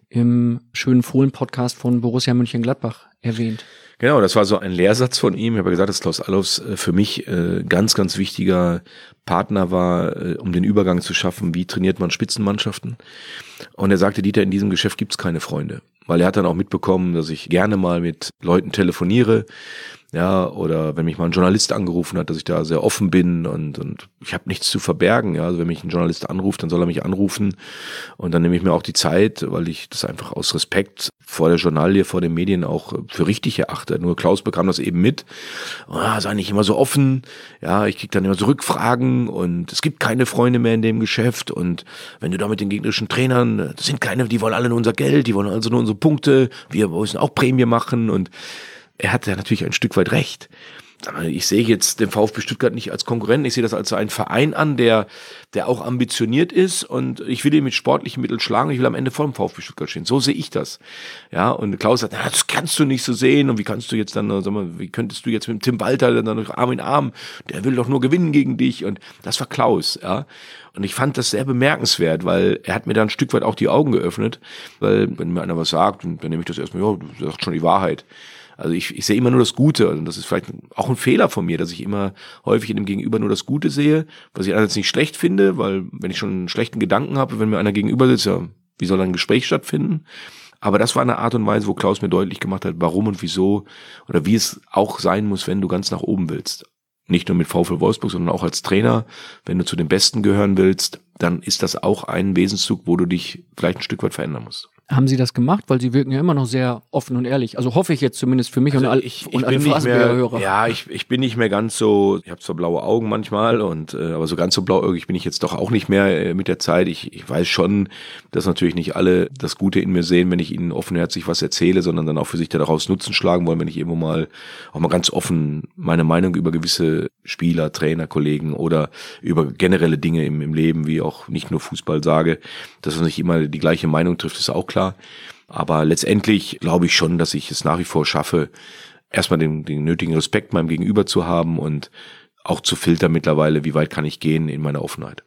Speaker 3: im schönen Fohlen-Podcast von Borussia Mönchengladbach erwähnt.
Speaker 1: Genau, das war so ein Lehrsatz von ihm. Ich habe gesagt, dass Klaus Allofs für mich ganz, ganz wichtiger Partner war, um den Übergang zu schaffen, wie trainiert man Spitzenmannschaften. Und er sagte, Dieter, in diesem Geschäft gibt's keine Freunde. Weil er hat dann auch mitbekommen, dass ich gerne mal mit Leuten telefoniere, Ja, oder wenn mich mal ein Journalist angerufen hat, dass ich da sehr offen bin und ich habe nichts zu verbergen. Ja, also wenn mich ein Journalist anruft, dann soll er mich anrufen und dann nehme ich mir auch die Zeit, weil ich das einfach aus Respekt vor der Journalie, vor den Medien auch für richtig erachte. Nur Klaus bekam das eben mit. Sei nicht immer so offen. Ja, ich krieg dann immer so Rückfragen und es gibt keine Freunde mehr in dem Geschäft und wenn du da mit den gegnerischen Trainern, das sind keine, die wollen alle nur unser Geld, die wollen also nur unsere Punkte, wir müssen auch Prämie machen und er hat ja natürlich ein Stück weit recht. Ich sehe jetzt den VfB Stuttgart nicht als Konkurrenten, ich sehe das als einen Verein an, der auch ambitioniert ist und ich will ihn mit sportlichen Mitteln schlagen, ich will am Ende vor dem VfB Stuttgart stehen. So sehe ich das. Ja, und Klaus sagt, das kannst du nicht so sehen und wie kannst du jetzt dann, sag mal, wie könntest du jetzt mit Tim Walter dann Arm in Arm, der will doch nur gewinnen gegen dich und das war Klaus, ja. Und ich fand das sehr bemerkenswert, weil er hat mir da ein Stück weit auch die Augen geöffnet, weil wenn mir einer was sagt, dann nehme ich das erstmal, ja, du sagst schon die Wahrheit. Also ich sehe immer nur das Gute und das ist vielleicht auch ein Fehler von mir, dass ich immer häufig in dem Gegenüber nur das Gute sehe, was ich einerseits nicht schlecht finde, weil wenn ich schon einen schlechten Gedanken habe, wenn mir einer gegenüber sitzt, ja, wie soll dann ein Gespräch stattfinden? Aber das war eine Art und Weise, wo Klaus mir deutlich gemacht hat, warum und wieso oder wie es auch sein muss, wenn du ganz nach oben willst. Nicht nur mit VfL Wolfsburg, sondern auch als Trainer. Wenn du zu den Besten gehören willst, dann ist das auch ein Wesenszug, wo du dich vielleicht ein Stück weit verändern musst.
Speaker 3: Haben Sie das gemacht? Weil Sie wirken ja immer noch sehr offen und ehrlich. Also hoffe ich jetzt zumindest für mich
Speaker 1: also
Speaker 3: und alle Phrasenmäher-Hörer.
Speaker 1: Ja, ich bin nicht mehr ganz so, ich habe zwar blaue Augen manchmal, aber so ganz so blauäugig bin ich jetzt doch auch nicht mehr mit der Zeit. Ich weiß schon, dass natürlich nicht alle das Gute in mir sehen, wenn ich ihnen offenherzig was erzähle, sondern dann auch für sich daraus Nutzen schlagen wollen, wenn ich irgendwo mal auch mal ganz offen meine Meinung über gewisse Spieler, Trainer, Kollegen oder über generelle Dinge im Leben, wie auch nicht nur Fußball sage, dass man nicht immer die gleiche Meinung trifft, ist auch klar. Aber letztendlich glaube ich schon, dass ich es nach wie vor schaffe, erstmal den nötigen Respekt meinem Gegenüber zu haben und auch zu filtern mittlerweile, wie weit kann ich gehen in meiner Offenheit.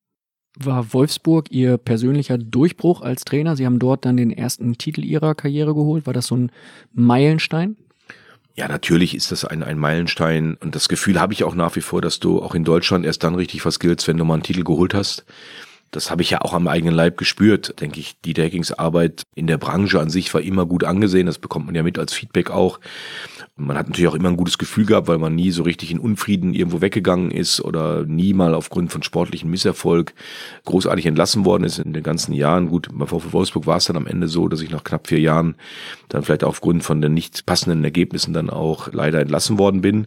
Speaker 3: War Wolfsburg Ihr persönlicher Durchbruch als Trainer? Sie haben dort dann den ersten Titel Ihrer Karriere geholt. War das so ein Meilenstein?
Speaker 1: Ja, natürlich ist das ein Meilenstein und das Gefühl habe ich auch nach wie vor, dass du auch in Deutschland erst dann richtig was giltst, wenn du mal einen Titel geholt hast. Das habe ich ja auch am eigenen Leib gespürt, denke ich. Dieter Heckings Arbeit in der Branche an sich war immer gut angesehen. Das bekommt man ja mit als Feedback auch. Man hat natürlich auch immer ein gutes Gefühl gehabt, weil man nie so richtig in Unfrieden irgendwo weggegangen ist oder nie mal aufgrund von sportlichem Misserfolg großartig entlassen worden ist in den ganzen Jahren. Gut, bei VfL Wolfsburg war es dann am Ende so, dass ich nach knapp 4 Jahren dann vielleicht aufgrund von den nicht passenden Ergebnissen dann auch leider entlassen worden bin.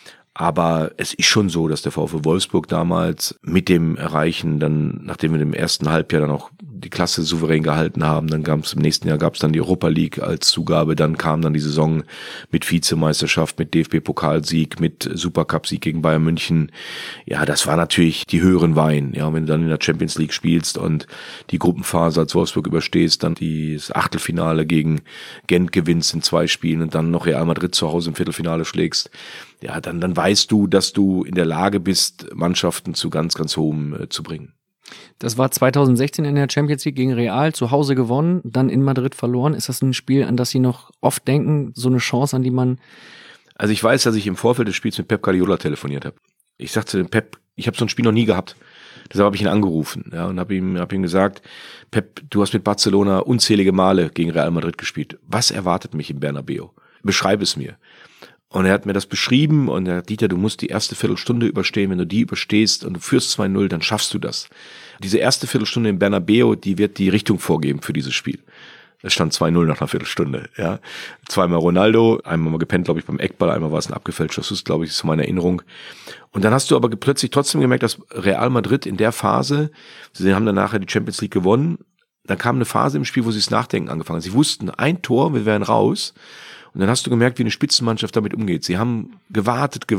Speaker 1: Aber es ist schon so, dass der VfL Wolfsburg damals mit dem Erreichen, dann, nachdem wir im ersten Halbjahr dann auch die Klasse souverän gehalten haben, dann gab es im nächsten Jahr dann die Europa League als Zugabe, dann kam dann die Saison mit Vizemeisterschaft, mit DFB-Pokalsieg, mit Supercup-Sieg gegen Bayern München. Ja, das war natürlich die höheren Wein. Ja, wenn du dann in der Champions League spielst und die Gruppenphase als Wolfsburg überstehst, dann das Achtelfinale gegen Gent gewinnst in 2 Spielen und dann noch Real Madrid zu Hause im Viertelfinale schlägst. Ja, dann weißt du, dass du in der Lage bist, Mannschaften zu ganz, ganz hohem zu bringen.
Speaker 3: Das war 2016 in der Champions League gegen Real, zu Hause gewonnen, dann in Madrid verloren. Ist das ein Spiel, an das Sie noch oft denken, so eine Chance, an die man...
Speaker 1: Also ich weiß, dass ich im Vorfeld des Spiels mit Pep Guardiola telefoniert habe. Ich sagte zu dem Pep, ich habe so ein Spiel noch nie gehabt. Deshalb habe ich ihn angerufen, ja, und hab ihm gesagt, Pep, du hast mit Barcelona unzählige Male gegen Real Madrid gespielt. Was erwartet mich im Bernabeu? Beschreib es mir. Und er hat mir das beschrieben und er hat, Dieter, du musst die erste Viertelstunde überstehen. Wenn du die überstehst und du führst 2-0, dann schaffst du das. Diese erste Viertelstunde im Bernabeu, die wird die Richtung vorgeben für dieses Spiel. Es stand 2-0 nach einer Viertelstunde, ja. 2-mal Ronaldo, einmal mal gepennt, glaube ich, beim Eckball, einmal war es ein abgefälschter Schuss, glaube ich, ist meine Erinnerung. Und dann hast du aber plötzlich trotzdem gemerkt, dass Real Madrid in der Phase, sie haben dann nachher die Champions League gewonnen, dann kam eine Phase im Spiel, wo sie das Nachdenken angefangen haben. Sie wussten, ein Tor, wir wären raus. Und dann hast du gemerkt, wie eine Spitzenmannschaft damit umgeht. Sie haben gewartet.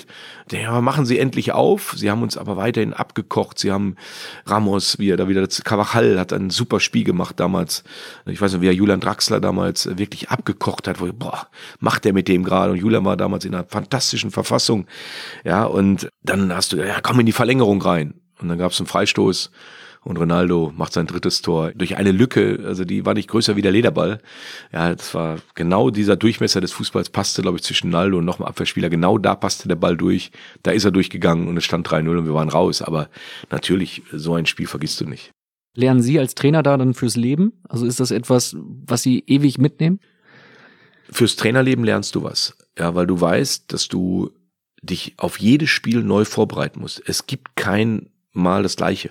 Speaker 1: Ja, machen sie endlich auf. Sie haben uns aber weiterhin abgekocht. Sie haben Ramos, Carvajal hat ein super Spiel gemacht damals. Ich weiß nicht, wie Julian Draxler damals wirklich abgekocht hat. Macht der mit dem gerade? Und Julian war damals in einer fantastischen Verfassung. Ja, und dann hast du, ja, komm in die Verlängerung rein. Und dann gab es einen Freistoß. Und Ronaldo macht sein 3. Tor durch eine Lücke, also die war nicht größer wie der Lederball. Ja, das war genau dieser Durchmesser des Fußballs, passte, glaube ich, zwischen Ronaldo und noch einem Abwehrspieler. Genau da passte der Ball durch, da ist er durchgegangen und es stand 3-0 und wir waren raus. Aber natürlich, so ein Spiel vergisst du nicht.
Speaker 3: Lernen Sie als Trainer da dann fürs Leben? Also ist das etwas, was Sie ewig mitnehmen?
Speaker 1: Fürs Trainerleben lernst du was. Ja, weil du weißt, dass du dich auf jedes Spiel neu vorbereiten musst. Es gibt kein Mal das Gleiche.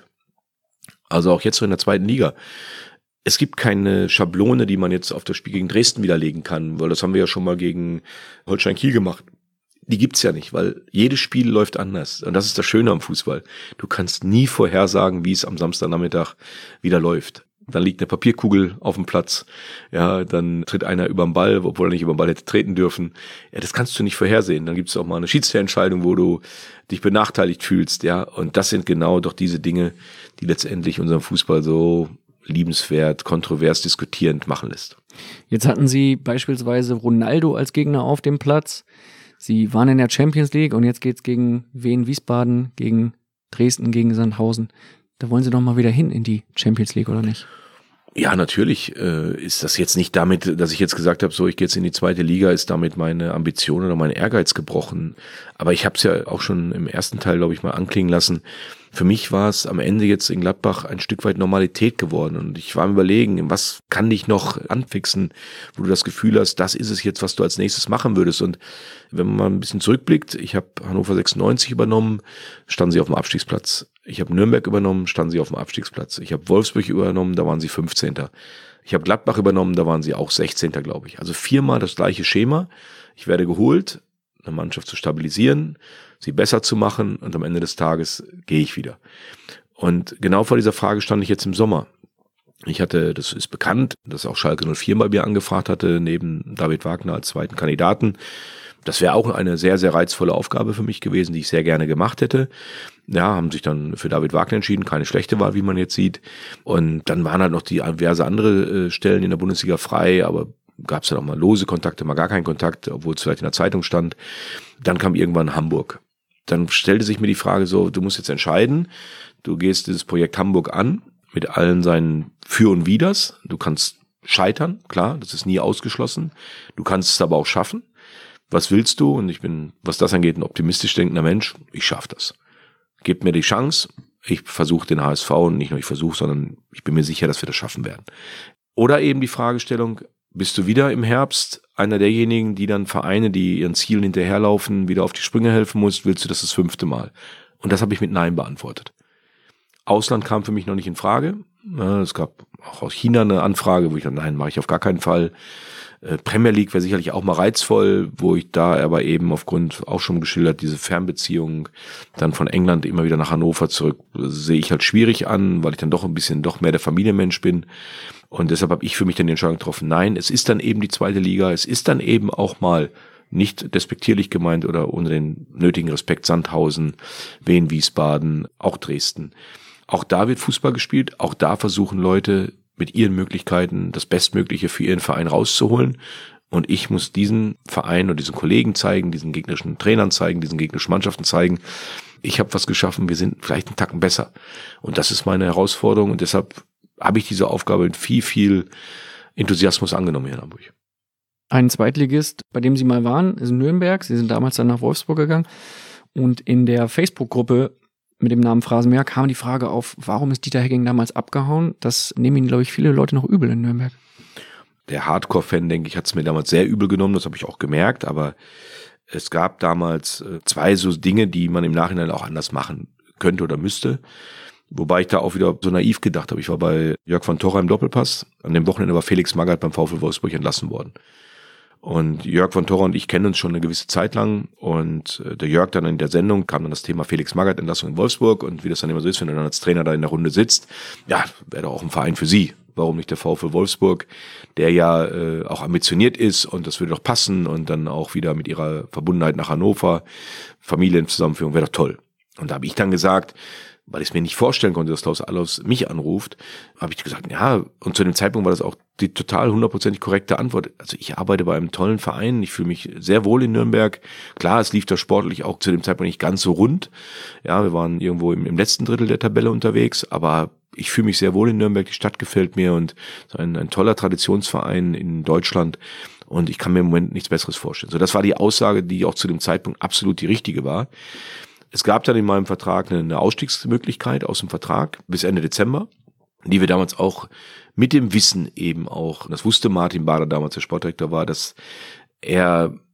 Speaker 1: Also auch jetzt so in der 2. Liga. Es gibt keine Schablone, die man jetzt auf das Spiel gegen Dresden widerlegen kann, weil das haben wir ja schon mal gegen Holstein Kiel gemacht. Die gibt's ja nicht, weil jedes Spiel läuft anders. Und das ist das Schöne am Fußball. Du kannst nie vorhersagen, wie es am Samstagnachmittag wieder läuft. Dann liegt eine Papierkugel auf dem Platz. Ja, dann tritt einer über den Ball, obwohl er nicht über den Ball hätte treten dürfen. Ja, das kannst du nicht vorhersehen. Dann gibt's auch mal eine Schiedsrichterentscheidung, wo du dich benachteiligt fühlst. Ja, und das sind genau doch diese Dinge, die letztendlich unseren Fußball so liebenswert, kontrovers diskutierend machen lässt.
Speaker 3: Jetzt hatten Sie beispielsweise Ronaldo als Gegner auf dem Platz. Sie waren in der Champions League und jetzt geht's gegen Wien Wiesbaden, gegen Dresden, gegen Sandhausen. Da wollen Sie doch mal wieder hin in die Champions League, oder nicht?
Speaker 1: Ja, natürlich ist das jetzt nicht damit, dass ich jetzt gesagt habe, so ich gehe jetzt in die 2. Liga, ist damit meine Ambition oder mein Ehrgeiz gebrochen. Aber ich habe es ja auch schon im ersten Teil, glaube ich, mal anklingen lassen. Für mich war es am Ende jetzt in Gladbach ein Stück weit Normalität geworden. Und ich war am Überlegen, was kann dich noch anfixen, wo du das Gefühl hast, das ist es jetzt, was du als nächstes machen würdest. Und wenn man mal ein bisschen zurückblickt, ich habe Hannover 96 übernommen, standen sie auf dem Abstiegsplatz. Ich habe Nürnberg übernommen, standen sie auf dem Abstiegsplatz. Ich habe Wolfsburg übernommen, da waren sie 15. Ich habe Gladbach übernommen, da waren sie auch 16. glaube ich. Also 4-mal das gleiche Schema. Ich werde geholt, eine Mannschaft zu stabilisieren, sie besser zu machen und am Ende des Tages gehe ich wieder. Und genau vor dieser Frage stand ich jetzt im Sommer. Ich hatte, das ist bekannt, dass auch Schalke 04 bei mir angefragt hatte, neben David Wagner als zweiten Kandidaten. Das wäre auch eine sehr, sehr reizvolle Aufgabe für mich gewesen, die ich sehr gerne gemacht hätte. Ja, haben sich dann für David Wagner entschieden, keine schlechte Wahl, wie man jetzt sieht. Und dann waren halt noch diverse andere Stellen in der Bundesliga frei, aber gab es dann auch mal lose Kontakte, mal gar keinen Kontakt, obwohl es vielleicht in der Zeitung stand. Dann kam irgendwann Hamburg. Dann stellte sich mir die Frage so, du musst jetzt entscheiden, du gehst dieses Projekt Hamburg an, mit allen seinen Für und Widers. Du kannst scheitern, klar, das ist nie ausgeschlossen. Du kannst es aber auch schaffen. Was willst du? Und ich bin, was das angeht, ein optimistisch denkender Mensch. Ich schaffe das. Gib mir die Chance. Ich versuche den HSV und nicht nur ich versuche, sondern ich bin mir sicher, dass wir das schaffen werden. Oder eben die Fragestellung, bist du wieder im Herbst einer derjenigen, die dann Vereine, die ihren Zielen hinterherlaufen, wieder auf die Sprünge helfen musst? Willst du das 5. Mal? Und das habe ich mit Nein beantwortet. Ausland kam für mich noch nicht in Frage. Es gab auch aus China eine Anfrage, wo ich dachte, nein, mache ich auf gar keinen Fall. Premier League wäre sicherlich auch mal reizvoll, wo ich da aber eben aufgrund, auch schon geschildert, diese Fernbeziehung dann von England immer wieder nach Hannover zurück, sehe ich halt schwierig an, weil ich dann doch ein bisschen doch mehr der Familienmensch bin. Und deshalb habe ich für mich dann die Entscheidung getroffen, nein, es ist dann eben die 2. Liga, es ist dann eben auch mal nicht despektierlich gemeint oder ohne den nötigen Respekt Sandhausen, Wien, Wiesbaden, auch Dresden. Auch da wird Fußball gespielt, auch da versuchen Leute mit ihren Möglichkeiten das Bestmögliche für ihren Verein rauszuholen. Und ich muss diesen Verein und diesen Kollegen zeigen, diesen gegnerischen Trainern zeigen, diesen gegnerischen Mannschaften zeigen, ich habe was geschaffen, wir sind vielleicht einen Tacken besser. Und das ist meine Herausforderung und deshalb habe ich diese Aufgabe mit viel, viel Enthusiasmus angenommen hier in Hamburg.
Speaker 3: Ein Zweitligist, bei dem Sie mal waren, ist in Nürnberg. Sie sind damals dann nach Wolfsburg gegangen. Und in der Facebook-Gruppe mit dem Namen Phrasenmäher kam die Frage auf, warum ist Dieter Hecking damals abgehauen? Das nehmen Ihnen, glaube ich, viele Leute noch übel in Nürnberg.
Speaker 1: Der Hardcore-Fan, denke ich, hat es mir damals sehr übel genommen, das habe ich auch gemerkt, aber es gab damals 2 so Dinge, die man im Nachhinein auch anders machen könnte oder müsste. Wobei ich da auch wieder so naiv gedacht habe. Ich war bei Jörg von Torra im Doppelpass. An dem Wochenende war Felix Magath beim VfL Wolfsburg entlassen worden. Und Jörg von Torra und ich kennen uns schon eine gewisse Zeit lang. Und der Jörg dann in der Sendung kam dann das Thema Felix Magath Entlassung in Wolfsburg. Und wie das dann immer so ist, wenn du dann als Trainer da in der Runde sitzt, ja, wäre doch auch ein Verein für Sie. Warum nicht der VfL Wolfsburg, der ja auch ambitioniert ist und das würde doch passen und dann auch wieder mit ihrer Verbundenheit nach Hannover, Familienzusammenführung, wäre doch toll. Und da habe ich dann gesagt, weil ich es mir nicht vorstellen konnte, dass Klaus Allofs mich anruft, habe ich gesagt, ja, und zu dem Zeitpunkt war das auch die total 100% korrekte Antwort. Also ich arbeite bei einem tollen Verein, ich fühle mich sehr wohl in Nürnberg. Klar, es lief da sportlich auch zu dem Zeitpunkt nicht ganz so rund. Ja, wir waren irgendwo im letzten Drittel der Tabelle unterwegs, aber ich fühle mich sehr wohl in Nürnberg, die Stadt gefällt mir und ein toller Traditionsverein in Deutschland und ich kann mir im Moment nichts Besseres vorstellen. So, das war die Aussage, die auch zu dem Zeitpunkt absolut die richtige war. Es gab dann in meinem Vertrag eine Ausstiegsmöglichkeit aus dem Vertrag bis Ende Dezember, die wir damals auch mit dem Wissen eben auch, das wusste Martin Bader damals, der Sportdirektor war, dass er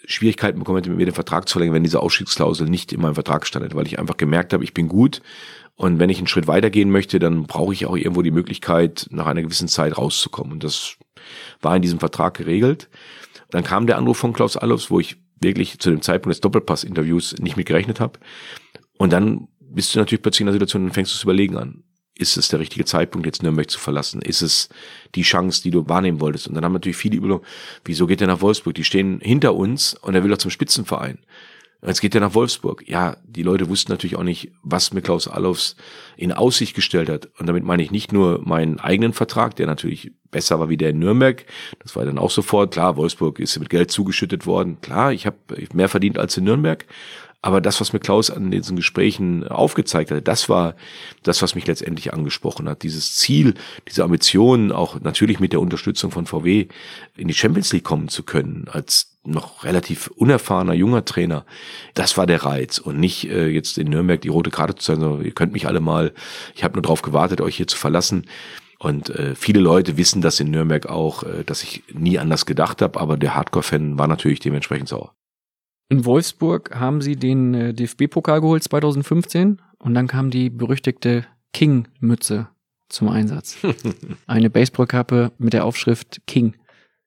Speaker 1: Schwierigkeiten bekommen hätte, mit mir den Vertrag zu verlängern, wenn diese Ausstiegsklausel nicht in meinem Vertrag stand, weil ich einfach gemerkt habe, ich bin gut und wenn ich einen Schritt weitergehen möchte, dann brauche ich auch irgendwo die Möglichkeit, nach einer gewissen Zeit rauszukommen. Und das war in diesem Vertrag geregelt. Dann kam der Anruf von Klaus Allofs, wo ich wirklich zu dem Zeitpunkt des Doppelpass-Interviews nicht mit gerechnet habe. Und dann bist du natürlich plötzlich in einer Situation, dann fängst du zu überlegen an. Ist es der richtige Zeitpunkt, jetzt Nürnberg zu verlassen? Ist es die Chance, die du wahrnehmen wolltest? Und dann haben natürlich viele überlegt, wieso geht der nach Wolfsburg? Die stehen hinter uns und er will doch zum Spitzenverein. Jetzt geht er nach Wolfsburg. Ja, die Leute wussten natürlich auch nicht, was mir Klaus Allofs in Aussicht gestellt hat. Und damit meine ich nicht nur meinen eigenen Vertrag, der natürlich besser war wie der in Nürnberg. Das war dann auch sofort. Klar, Wolfsburg ist mit Geld zugeschüttet worden. Klar, ich habe mehr verdient als in Nürnberg. Aber das, was mir Klaus an diesen Gesprächen aufgezeigt hat, das war das, was mich letztendlich angesprochen hat. Dieses Ziel, diese Ambition, auch natürlich mit der Unterstützung von VW in die Champions League kommen zu können, als noch relativ unerfahrener junger Trainer, das war der Reiz. Und nicht jetzt in Nürnberg die rote Karte zu sein, sondern ihr könnt mich alle mal, ich habe nur darauf gewartet, euch hier zu verlassen. Und viele Leute wissen das in Nürnberg auch, dass ich nie anders gedacht habe, aber der Hardcore-Fan war natürlich dementsprechend sauer.
Speaker 3: In Wolfsburg haben sie den DFB-Pokal geholt 2015 und dann kam die berüchtigte King-Mütze zum Einsatz. Eine Baseballkappe mit der Aufschrift King.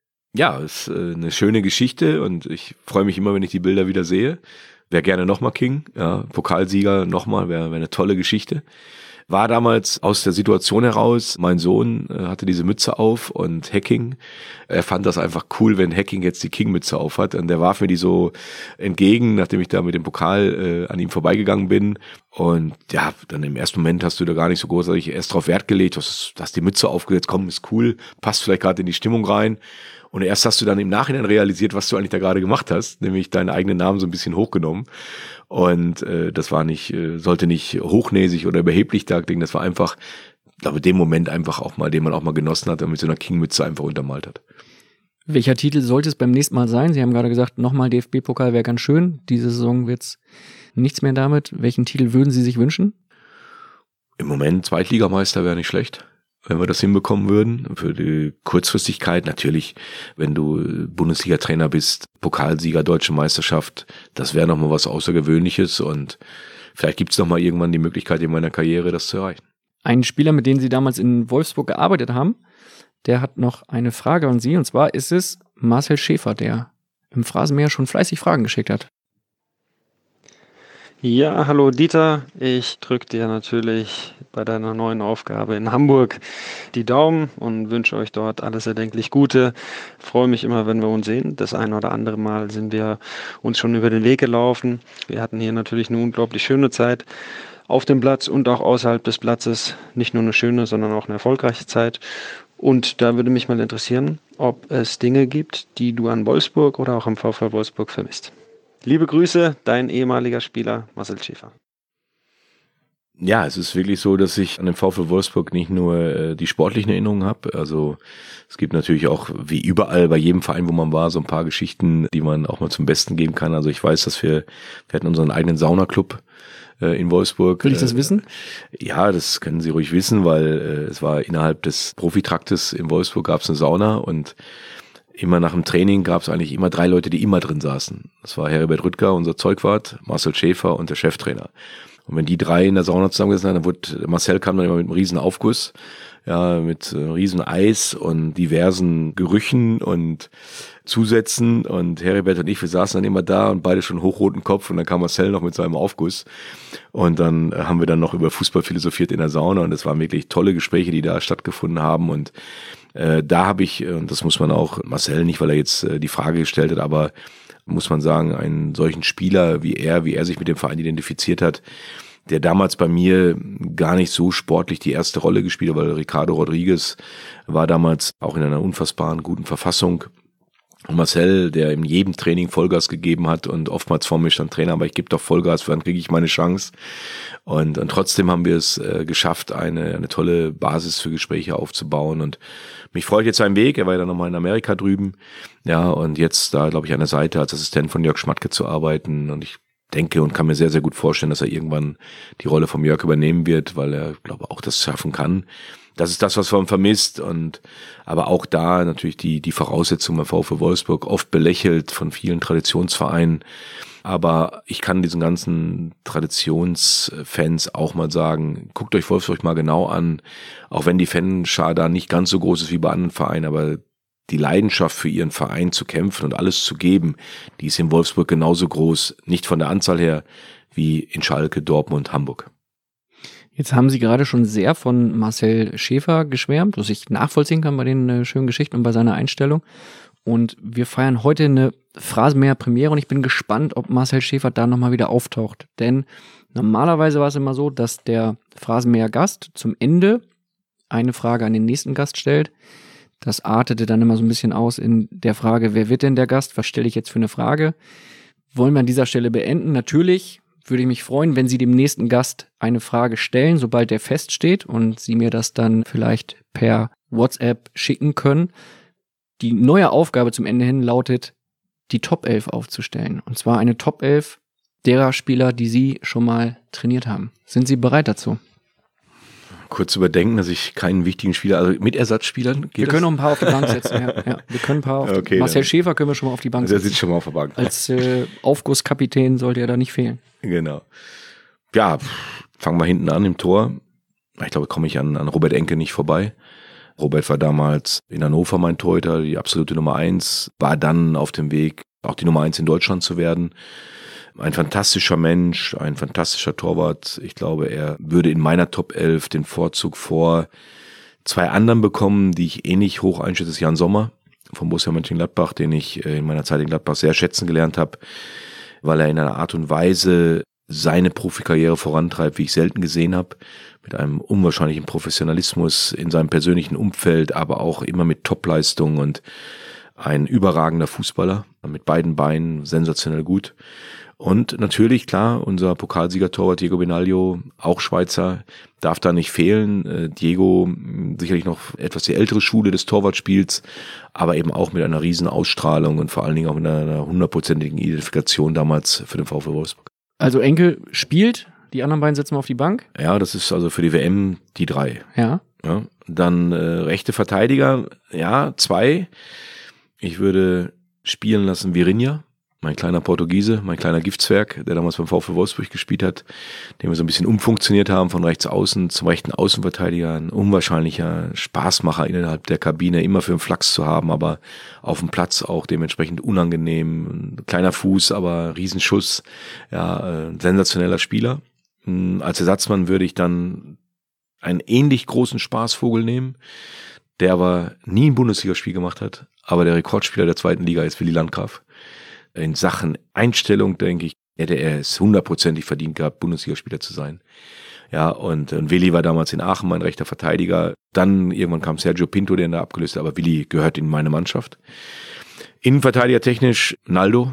Speaker 1: Ja, ist eine schöne Geschichte und ich freue mich immer, wenn ich die Bilder wieder sehe. Wäre gerne nochmal King, ja, Pokalsieger nochmal, wäre eine tolle Geschichte. War damals aus der Situation heraus, mein Sohn hatte diese Mütze auf und Hacking, er fand das einfach cool, wenn Hacking jetzt die King-Mütze auf hat und der warf mir die so entgegen, nachdem ich da mit dem Pokal an ihm vorbeigegangen bin und ja, dann im ersten Moment hast du da gar nicht so großartig erst drauf Wert gelegt, hast die Mütze aufgesetzt, komm, ist cool, passt vielleicht gerade in die Stimmung rein. Und erst hast du dann im Nachhinein realisiert, was du eigentlich da gerade gemacht hast, nämlich deinen eigenen Namen so ein bisschen hochgenommen. Und das war nicht, sollte nicht hochnäsig oder überheblich darklingen, das war einfach, glaube ich, dem Moment einfach auch mal, den man auch mal genossen hat und mit so einer King-Mütze einfach untermalt hat.
Speaker 3: Welcher Titel sollte es beim nächsten Mal sein? Sie haben gerade gesagt, nochmal DFB-Pokal wäre ganz schön. Diese Saison wird's nichts mehr damit. Welchen Titel würden Sie sich wünschen?
Speaker 1: Im Moment Zweitligameister wäre nicht schlecht, wenn wir das hinbekommen würden. Für die Kurzfristigkeit natürlich, wenn du Bundesliga-Trainer bist, Pokalsieger, Deutsche Meisterschaft, das wäre nochmal was Außergewöhnliches und vielleicht gibt's nochmal irgendwann die Möglichkeit in meiner Karriere, das zu erreichen.
Speaker 3: Ein Spieler, mit dem Sie damals in Wolfsburg gearbeitet haben, der hat noch eine Frage an Sie und zwar ist es Marcel Schäfer, der im Phrasenmäher schon fleißig Fragen geschickt hat.
Speaker 8: Ja, hallo Dieter. Ich drücke dir natürlich bei deiner neuen Aufgabe in Hamburg die Daumen und wünsche euch dort alles erdenklich Gute. Freue mich immer, wenn wir uns sehen. Das ein oder andere Mal sind wir uns schon über den Weg gelaufen. Wir hatten hier natürlich eine unglaublich schöne Zeit auf dem Platz und auch außerhalb des Platzes. Nicht nur eine schöne, sondern auch eine erfolgreiche Zeit. Und da würde mich mal interessieren, ob es Dinge gibt, die du an Wolfsburg oder auch am VfL Wolfsburg vermisst. Liebe Grüße, dein ehemaliger Spieler Marcel Schäfer.
Speaker 1: Ja, es ist wirklich so, dass ich an den VfL Wolfsburg nicht nur die sportlichen Erinnerungen habe. Also es gibt natürlich auch, wie überall bei jedem Verein, wo man war, so ein paar Geschichten, die man auch mal zum Besten geben kann. Also ich weiß, dass wir hatten unseren eigenen Saunaclub in Wolfsburg.
Speaker 3: Will ich das wissen?
Speaker 1: Ja, das können Sie ruhig wissen, weil es war innerhalb des Profitraktes in Wolfsburg gab es eine Sauna und immer nach dem Training gab es eigentlich immer 3 Leute, die immer drin saßen. Das war Heribert Rüttger, unser Zeugwart, Marcel Schäfer und der Cheftrainer. Und wenn die 3 in der Sauna zusammengesessen haben, dann wurde Marcel kam dann immer mit einem riesen Aufguss, ja, mit riesen Eis und diversen Gerüchen und Zusätzen und Heribert und ich, wir saßen dann immer da und beide schon hochroten Kopf und dann kam Marcel noch mit seinem Aufguss und dann haben wir dann noch über Fußball philosophiert in der Sauna und es waren wirklich tolle Gespräche, die da stattgefunden haben und da habe ich, und das muss man auch, Marcel nicht, weil er jetzt die Frage gestellt hat, aber muss man sagen, einen solchen Spieler wie er sich mit dem Verein identifiziert hat, der damals bei mir gar nicht so sportlich die erste Rolle gespielt hat, weil Ricardo Rodriguez war damals auch in einer unfassbaren guten Verfassung. Und Marcel, der in jedem Training Vollgas gegeben hat und oftmals vor mir stand Trainer, aber ich gebe doch Vollgas, dann kriege ich meine Chance. Und trotzdem haben wir es geschafft, eine tolle Basis für Gespräche aufzubauen. Und mich freut jetzt sein Weg. Er war ja dann nochmal in Amerika drüben. Ja, und jetzt da, glaube ich, an der Seite als Assistent von Jörg Schmatke zu arbeiten. Und ich denke und kann mir sehr, sehr gut vorstellen, dass er irgendwann die Rolle von Jörg übernehmen wird, weil er, glaube auch das schaffen kann. Das ist das, was man vermisst, aber auch da natürlich die Voraussetzungen beim VfL Wolfsburg oft belächelt von vielen Traditionsvereinen. Aber ich kann diesen ganzen Traditionsfans auch mal sagen, guckt euch Wolfsburg mal genau an, auch wenn die Fanschar da nicht ganz so groß ist wie bei anderen Vereinen, aber die Leidenschaft für ihren Verein zu kämpfen und alles zu geben, die ist in Wolfsburg genauso groß, nicht von der Anzahl her, wie in Schalke, Dortmund, Hamburg.
Speaker 3: Jetzt haben Sie gerade schon sehr von Marcel Schäfer geschwärmt, was ich nachvollziehen kann bei den schönen Geschichten und bei seiner Einstellung. Und wir feiern heute eine Phrasenmäher-Premiere und ich bin gespannt, ob Marcel Schäfer da nochmal wieder auftaucht. Denn normalerweise war es immer so, dass der Phrasenmäher-Gast zum Ende eine Frage an den nächsten Gast stellt. Das artete dann immer so ein bisschen aus in der Frage, wer wird denn der Gast? Was stelle ich jetzt für eine Frage? Wollen wir an dieser Stelle beenden? Natürlich würde ich mich freuen, wenn Sie dem nächsten Gast eine Frage stellen, sobald der feststeht und Sie mir das dann vielleicht per WhatsApp schicken können. Die neue Aufgabe zum Ende hin lautet, die Top 11 aufzustellen. Und zwar eine Top 11 derer Spieler, die Sie schon mal trainiert haben. Sind Sie bereit dazu?
Speaker 1: Kurz überdenken, dass ich keinen wichtigen Spieler, also mit Ersatzspielern geht.
Speaker 3: Wir können noch ein paar auf die Bank setzen, ja. Wir können ein paar auf
Speaker 1: okay,
Speaker 3: Marcel Schäfer können wir schon mal auf die Bank setzen.
Speaker 1: Der sitzt schon mal auf der Bank.
Speaker 3: Als Aufgusskapitän sollte er da nicht fehlen.
Speaker 1: Genau. Ja, fangen wir hinten an im Tor. Ich glaube, komme ich an Robert Enke nicht vorbei. Robert war damals in Hannover mein Torhüter, die absolute Nummer 1, war dann auf dem Weg, auch die Nummer 1 in Deutschland zu werden. Ein fantastischer Mensch, ein fantastischer Torwart. Ich glaube, er würde in meiner Top 11 den Vorzug vor 2 anderen bekommen, die ich ähnlich hoch einschätze. Das ist Jan Sommer vom Borussia Mönchengladbach, den ich in meiner Zeit in Gladbach sehr schätzen gelernt habe, weil er in einer Art und Weise seine Profikarriere vorantreibt, wie ich selten gesehen habe, mit einem unwahrscheinlichen Professionalismus in seinem persönlichen Umfeld, aber auch immer mit Topleistung und ein überragender Fußballer, mit beiden Beinen, sensationell gut. Und natürlich, klar, unser Pokalsieger-Torwart Diego Benaglio, auch Schweizer, darf da nicht fehlen. Diego, sicherlich noch etwas die ältere Schule des Torwartspiels, aber eben auch mit einer riesen Ausstrahlung und vor allen Dingen auch mit einer 100%igen Identifikation damals für den VfL Wolfsburg.
Speaker 3: Also Enke spielt, die anderen beiden sitzen auf die Bank?
Speaker 1: Ja, das ist also für die WM die 3.
Speaker 3: Ja.
Speaker 1: Dann rechte Verteidiger, ja, 2. Ich würde spielen lassen Virinha, mein kleiner Portugiese, mein kleiner Giftzwerg, der damals beim VfL Wolfsburg gespielt hat, den wir so ein bisschen umfunktioniert haben von rechts außen zum rechten Außenverteidiger. Ein unwahrscheinlicher Spaßmacher innerhalb der Kabine, immer für einen Flachs zu haben, aber auf dem Platz auch dementsprechend unangenehm. Ein kleiner Fuß, aber Riesenschuss. Ja, sensationeller Spieler. Als Ersatzmann würde ich dann einen ähnlich großen Spaßvogel nehmen, der aber nie ein Bundesligaspiel gemacht hat, aber der Rekordspieler der 2. Liga ist Willi Landgraf. In Sachen Einstellung, denke ich, hätte er es 100%ig verdient gehabt, Bundesligaspieler zu sein. Ja, und Willi war damals in Aachen mein rechter Verteidiger. Dann irgendwann kam Sergio Pinto, der ihn da abgelöst hat, aber Willi gehört in meine Mannschaft. Innenverteidiger technisch Naldo.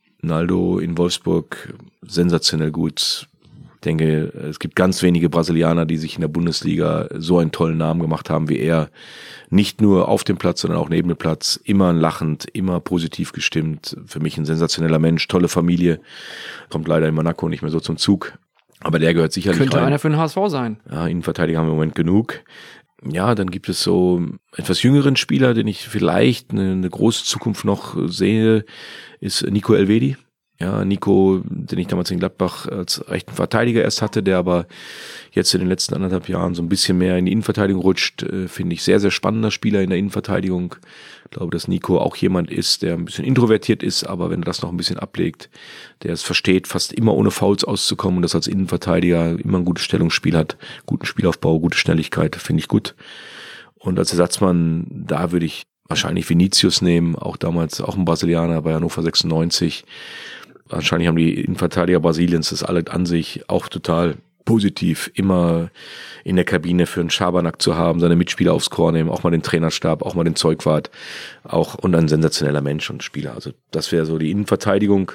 Speaker 1: Naldo in Wolfsburg, sensationell gut. Ich denke, es gibt ganz wenige Brasilianer, die sich in der Bundesliga so einen tollen Namen gemacht haben wie er. Nicht nur auf dem Platz, sondern auch neben dem Platz. Immer lachend, immer positiv gestimmt. Für mich ein sensationeller Mensch, tolle Familie. Kommt leider in Monaco nicht mehr so zum Zug. Aber der gehört sicherlich
Speaker 3: Könnte
Speaker 1: rein.
Speaker 3: einer für den HSV sein.
Speaker 1: Ja, Innenverteidiger haben wir im Moment genug. Ja, dann gibt es so etwas jüngeren Spieler, den ich vielleicht eine große Zukunft noch sehe, ist Nico Elvedi. Ja, Nico, den ich damals in Gladbach als rechten Verteidiger erst hatte, der aber jetzt in den letzten 1,5 Jahren so ein bisschen mehr in die Innenverteidigung rutscht, finde ich sehr, sehr spannender Spieler in der Innenverteidigung. Ich glaube, dass Nico auch jemand ist, der ein bisschen introvertiert ist, aber wenn er das noch ein bisschen ablegt, der es versteht, fast immer ohne Fouls auszukommen und das als Innenverteidiger immer ein gutes Stellungsspiel hat, guten Spielaufbau, gute Schnelligkeit, finde ich gut. Und als Ersatzmann, da würde ich wahrscheinlich Vinicius nehmen, auch damals auch ein Brasilianer bei Hannover 96. Wahrscheinlich haben die Innenverteidiger Brasiliens das alle an sich auch total positiv, immer in der Kabine für einen Schabernack zu haben, seine Mitspieler aufs Korn nehmen, auch mal den Trainerstab, auch mal den Zeugwart, auch und ein sensationeller Mensch und Spieler. Also das wäre so die Innenverteidigung.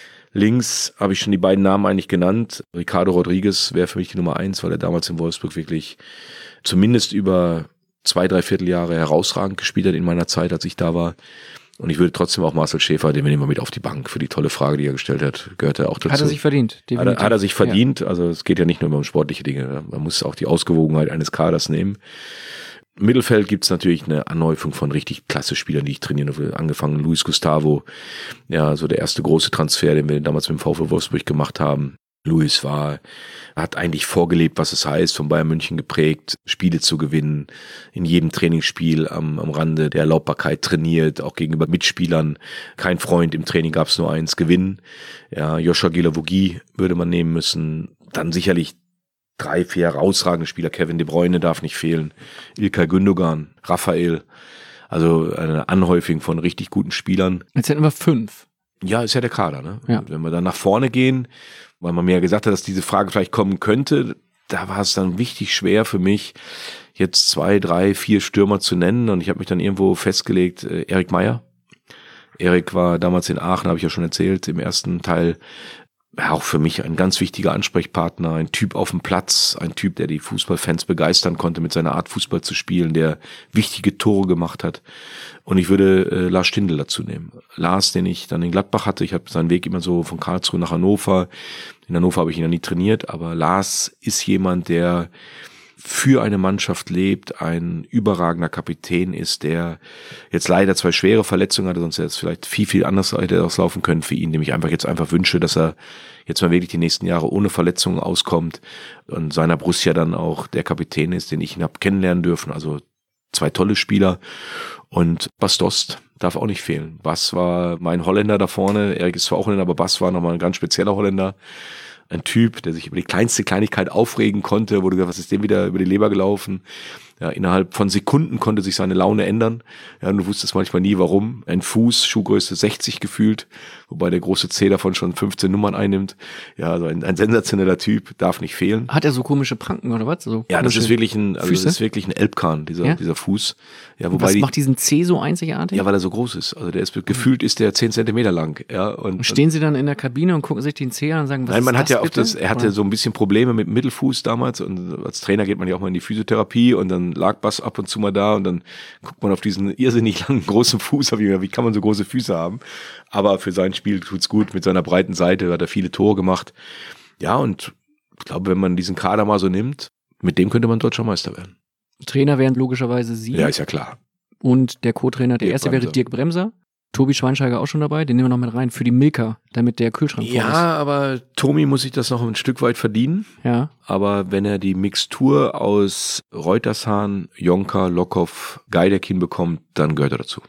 Speaker 1: Links habe ich schon die beiden Namen eigentlich genannt. Ricardo Rodriguez wäre für mich die Nummer 1, weil er damals in Wolfsburg wirklich zumindest über 2-3 Vierteljahre herausragend gespielt hat in meiner Zeit, als ich da war. Und ich würde trotzdem auch Marcel Schäfer, den wir nehmen wir mit auf die Bank für die tolle Frage, die er gestellt hat, gehört er auch dazu.
Speaker 3: Hat er sich verdient.
Speaker 1: Hat er sich verdient. Ja. Also es geht ja nicht nur um sportliche Dinge. Man muss auch die Ausgewogenheit eines Kaders nehmen. Im Mittelfeld gibt's natürlich eine Anhäufung von richtig klasse Spielern, die ich trainieren will. Angefangen Luis Gustavo, ja, so der erste große Transfer, den wir damals mit dem VfL Wolfsburg gemacht haben. Luis hat eigentlich vorgelebt, was es heißt, von Bayern München geprägt, Spiele zu gewinnen, in jedem Trainingsspiel am Rande der Erlaubbarkeit trainiert, auch gegenüber Mitspielern. Kein Freund, im Training gab es nur eins, gewinnen. Ja, Joshua Guilavogui würde man nehmen müssen. Dann sicherlich 3-4 herausragende Spieler. Kevin De Bruyne darf nicht fehlen. İlkay Gündogan, Raphael. Also eine Anhäufung von richtig guten Spielern.
Speaker 3: Jetzt hätten wir 5.
Speaker 1: Ja, ist ja der Kader, ne?
Speaker 3: Ja.
Speaker 1: Wenn wir dann nach vorne gehen, weil man mir ja gesagt hat, dass diese Frage vielleicht kommen könnte, da war es dann wichtig schwer für mich, jetzt 2, 3, 4 Stürmer zu nennen. Und ich habe mich dann irgendwo festgelegt, Erik Meyer. Erik war damals in Aachen, habe ich ja schon erzählt, im ersten Teil. Ja, auch für mich ein ganz wichtiger Ansprechpartner, ein Typ auf dem Platz, ein Typ, der die Fußballfans begeistern konnte mit seiner Art Fußball zu spielen, der wichtige Tore gemacht hat. Und ich würde Lars Stindl dazu nehmen. Lars, den ich dann in Gladbach hatte, ich habe seinen Weg immer so von Karlsruhe nach Hannover. In Hannover habe ich ihn ja nie trainiert, aber Lars ist jemand, der für eine Mannschaft lebt, ein überragender Kapitän ist, der jetzt leider 2 schwere Verletzungen hatte, sonst hätte es vielleicht viel anders hätte auslaufen können für ihn, dem ich einfach wünsche, dass er jetzt mal wirklich die nächsten Jahre ohne Verletzungen auskommt und seiner Brust ja dann auch der Kapitän ist, den ich ihn habe kennenlernen dürfen, also 2 tolle Spieler. Und Bas Dost darf auch nicht fehlen. Bas war mein Holländer da vorne, Erik ist zwar auch Holländer, aber Bas war nochmal ein ganz spezieller Holländer. Ein Typ, der sich über die kleinste Kleinigkeit aufregen konnte, wo du gesagt hast, was ist dem wieder über die Leber gelaufen? Ja, innerhalb von Sekunden konnte sich seine Laune ändern. Ja, und du wusstest manchmal nie, warum. Ein Fuß, Schuhgröße 60 gefühlt, wobei der große C davon schon 15 Nummern einnimmt. Ja, also ein sensationeller Typ, darf nicht fehlen.
Speaker 3: Hat er so komische Pranken oder was? So
Speaker 1: ja, das ist wirklich ein Elbkan, dieser Fuß. Ja, wobei
Speaker 3: was macht diesen C so einzigartig?
Speaker 1: Ja, weil er so groß ist. Also der ist gefühlt ist der 10 Zentimeter lang. Ja, und
Speaker 3: stehen Sie dann in der Kabine und gucken sich den C an und sagen, was
Speaker 1: nein, man
Speaker 3: ist
Speaker 1: hat
Speaker 3: das
Speaker 1: ja auch
Speaker 3: bitte?
Speaker 1: er hatte so ein bisschen Probleme mit dem Mittelfuß damals und als Trainer geht man ja auch mal in die Physiotherapie und dann lag Bas ab und zu mal da und dann guckt man auf diesen irrsinnig langen, großen Fuß, wie kann man so große Füße haben? Aber für sein Spiel tut's gut, mit seiner breiten Seite hat er viele Tore gemacht. Ja, und ich glaube, wenn man diesen Kader mal so nimmt, mit dem könnte man deutscher Meister werden.
Speaker 3: Trainer wären logischerweise Sie.
Speaker 1: Ja, ist ja klar.
Speaker 3: Und der Co-Trainer, der
Speaker 1: Dirk
Speaker 3: erste
Speaker 1: Bremser.
Speaker 3: wäre Dirk Bremser. Tobi Schweinsteiger auch schon dabei, den nehmen wir noch mit rein für die Milka, damit der Kühlschrank voll ist.
Speaker 1: Ja, aber Tomi muss sich das noch ein Stück weit verdienen.
Speaker 3: Ja.
Speaker 1: Aber wenn er die Mixtur aus Reutershahn, Jonker, Lockhoff, Geideck hinbekommt, dann gehört er dazu.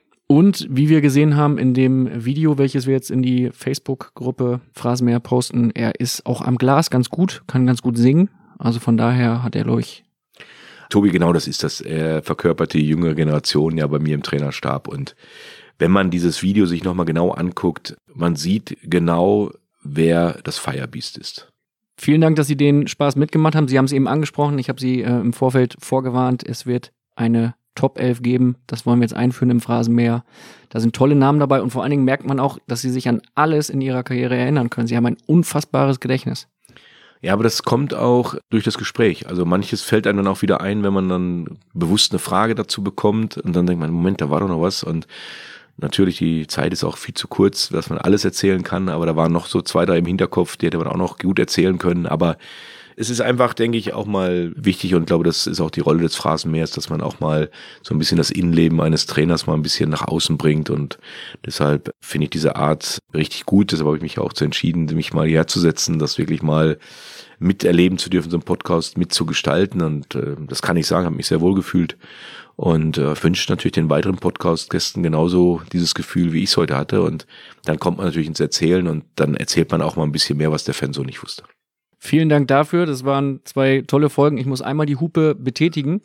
Speaker 3: Und wie wir gesehen haben in dem Video, welches wir jetzt in die Facebook-Gruppe Phrasenmäher posten, er ist auch am Glas ganz gut, kann ganz gut singen. Also von daher hat er, glaube ich...
Speaker 1: Tobi, genau das ist das. Er verkörpert die jüngere Generation ja bei mir im Trainerstab. Und wenn man dieses Video sich nochmal genau anguckt, man sieht genau, wer das Firebeast ist.
Speaker 3: Vielen Dank, dass Sie den Spaß mitgemacht haben. Sie haben es eben angesprochen. Ich habe Sie im Vorfeld vorgewarnt. Es wird eine Top 11 geben. Das wollen wir jetzt einführen im Phrasenmäher. Da sind tolle Namen dabei und vor allen Dingen merkt man auch, dass Sie sich an alles in Ihrer Karriere erinnern können. Sie haben ein unfassbares Gedächtnis.
Speaker 1: Ja, aber das kommt auch durch das Gespräch. Also manches fällt einem dann auch wieder ein, wenn man dann bewusst eine Frage dazu bekommt und dann denkt man, Moment, da war doch noch was. Und natürlich, die Zeit ist auch viel zu kurz, dass man alles erzählen kann, aber da waren noch so 2, 3 im Hinterkopf, die hätte man auch noch gut erzählen können. Aber es ist einfach, denke ich, auch mal wichtig und glaube, das ist auch die Rolle des Phrasenmähers, dass man auch mal so ein bisschen das Innenleben eines Trainers mal ein bisschen nach außen bringt und deshalb finde ich diese Art richtig gut. Deshalb habe ich mich auch zu entschieden, mich mal hierher zu setzen, das wirklich mal miterleben zu dürfen, so einen Podcast mitzugestalten und das kann ich sagen, habe mich sehr wohl gefühlt und wünsche natürlich den weiteren Podcast-Gästen genauso dieses Gefühl, wie ich es heute hatte und dann kommt man natürlich ins Erzählen und dann erzählt man auch mal ein bisschen mehr, was der Fan so nicht wusste.
Speaker 3: Vielen Dank dafür. Das waren 2 tolle Folgen. Ich muss einmal die Hupe betätigen,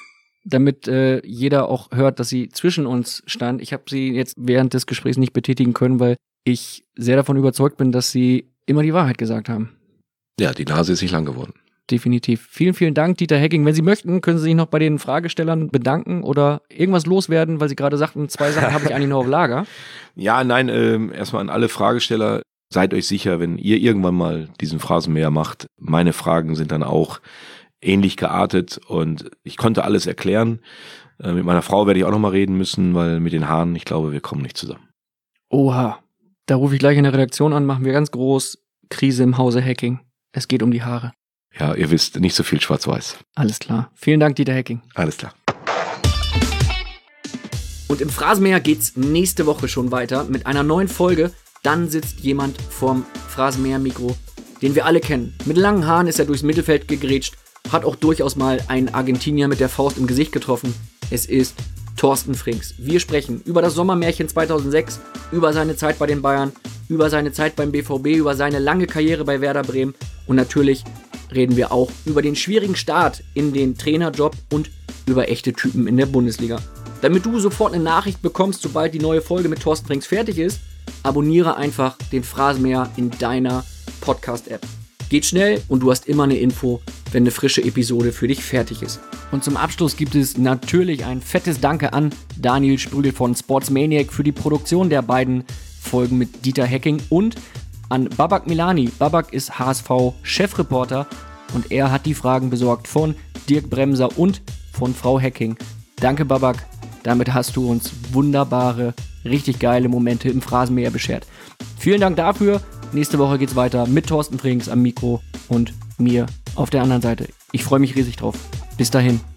Speaker 3: damit jeder auch hört, dass sie zwischen uns stand. Ich habe sie jetzt während des Gesprächs nicht betätigen können, weil ich sehr davon überzeugt bin, dass sie immer die Wahrheit gesagt haben.
Speaker 1: Ja, die Nase ist nicht lang geworden.
Speaker 3: Definitiv. Vielen, vielen Dank, Dieter Hecking. Wenn Sie möchten, können Sie sich noch bei den Fragestellern bedanken oder irgendwas loswerden, weil Sie gerade sagten, 2 Sachen habe ich eigentlich noch auf Lager.
Speaker 1: Ja, nein, erstmal an alle Fragesteller. Seid euch sicher, wenn ihr irgendwann mal diesen Phrasenmäher macht, meine Fragen sind dann auch ähnlich geartet und ich konnte alles erklären. Mit meiner Frau werde ich auch nochmal reden müssen, weil mit den Haaren, ich glaube, wir kommen nicht zusammen.
Speaker 3: Oha, da rufe ich gleich in der Redaktion an, machen wir ganz groß Krise im Hause Hacking. Es geht um die Haare.
Speaker 1: Ja, ihr wisst, nicht so viel schwarz-weiß.
Speaker 3: Alles klar. Vielen Dank, Dieter Hecking.
Speaker 1: Alles klar.
Speaker 3: Und im Phrasenmäher geht's nächste Woche schon weiter mit einer neuen Folge. Dann sitzt jemand vorm Phrasenmäher-Mikro, den wir alle kennen. Mit langen Haaren ist er durchs Mittelfeld gegrätscht, hat auch durchaus mal einen Argentinier mit der Faust im Gesicht getroffen. Es ist Thorsten Frings. Wir sprechen über das Sommermärchen 2006, über seine Zeit bei den Bayern, über seine Zeit beim BVB, über seine lange Karriere bei Werder Bremen und natürlich reden wir auch über den schwierigen Start in den Trainerjob und über echte Typen in der Bundesliga. Damit du sofort eine Nachricht bekommst, sobald die neue Folge mit Thorsten Frings fertig ist, abonniere einfach den Phrasenmäher in deiner Podcast-App. Geht schnell und du hast immer eine Info, wenn eine frische Episode für dich fertig ist. Und zum Abschluss gibt es natürlich ein fettes Danke an Daniel Sprügel von Sportsmaniac für die Produktion der beiden Folgen mit Dieter Hecking und an Babak Milani. Babak ist HSV-Chefreporter und er hat die Fragen besorgt von Dirk Bremser und von Frau Hecking. Danke, Babak. Damit hast du uns wunderbare, richtig geile Momente im Phrasenmäher beschert. Vielen Dank dafür. Nächste Woche geht's weiter mit Thorsten Frings am Mikro und mir auf der anderen Seite. Ich freue mich riesig drauf. Bis dahin.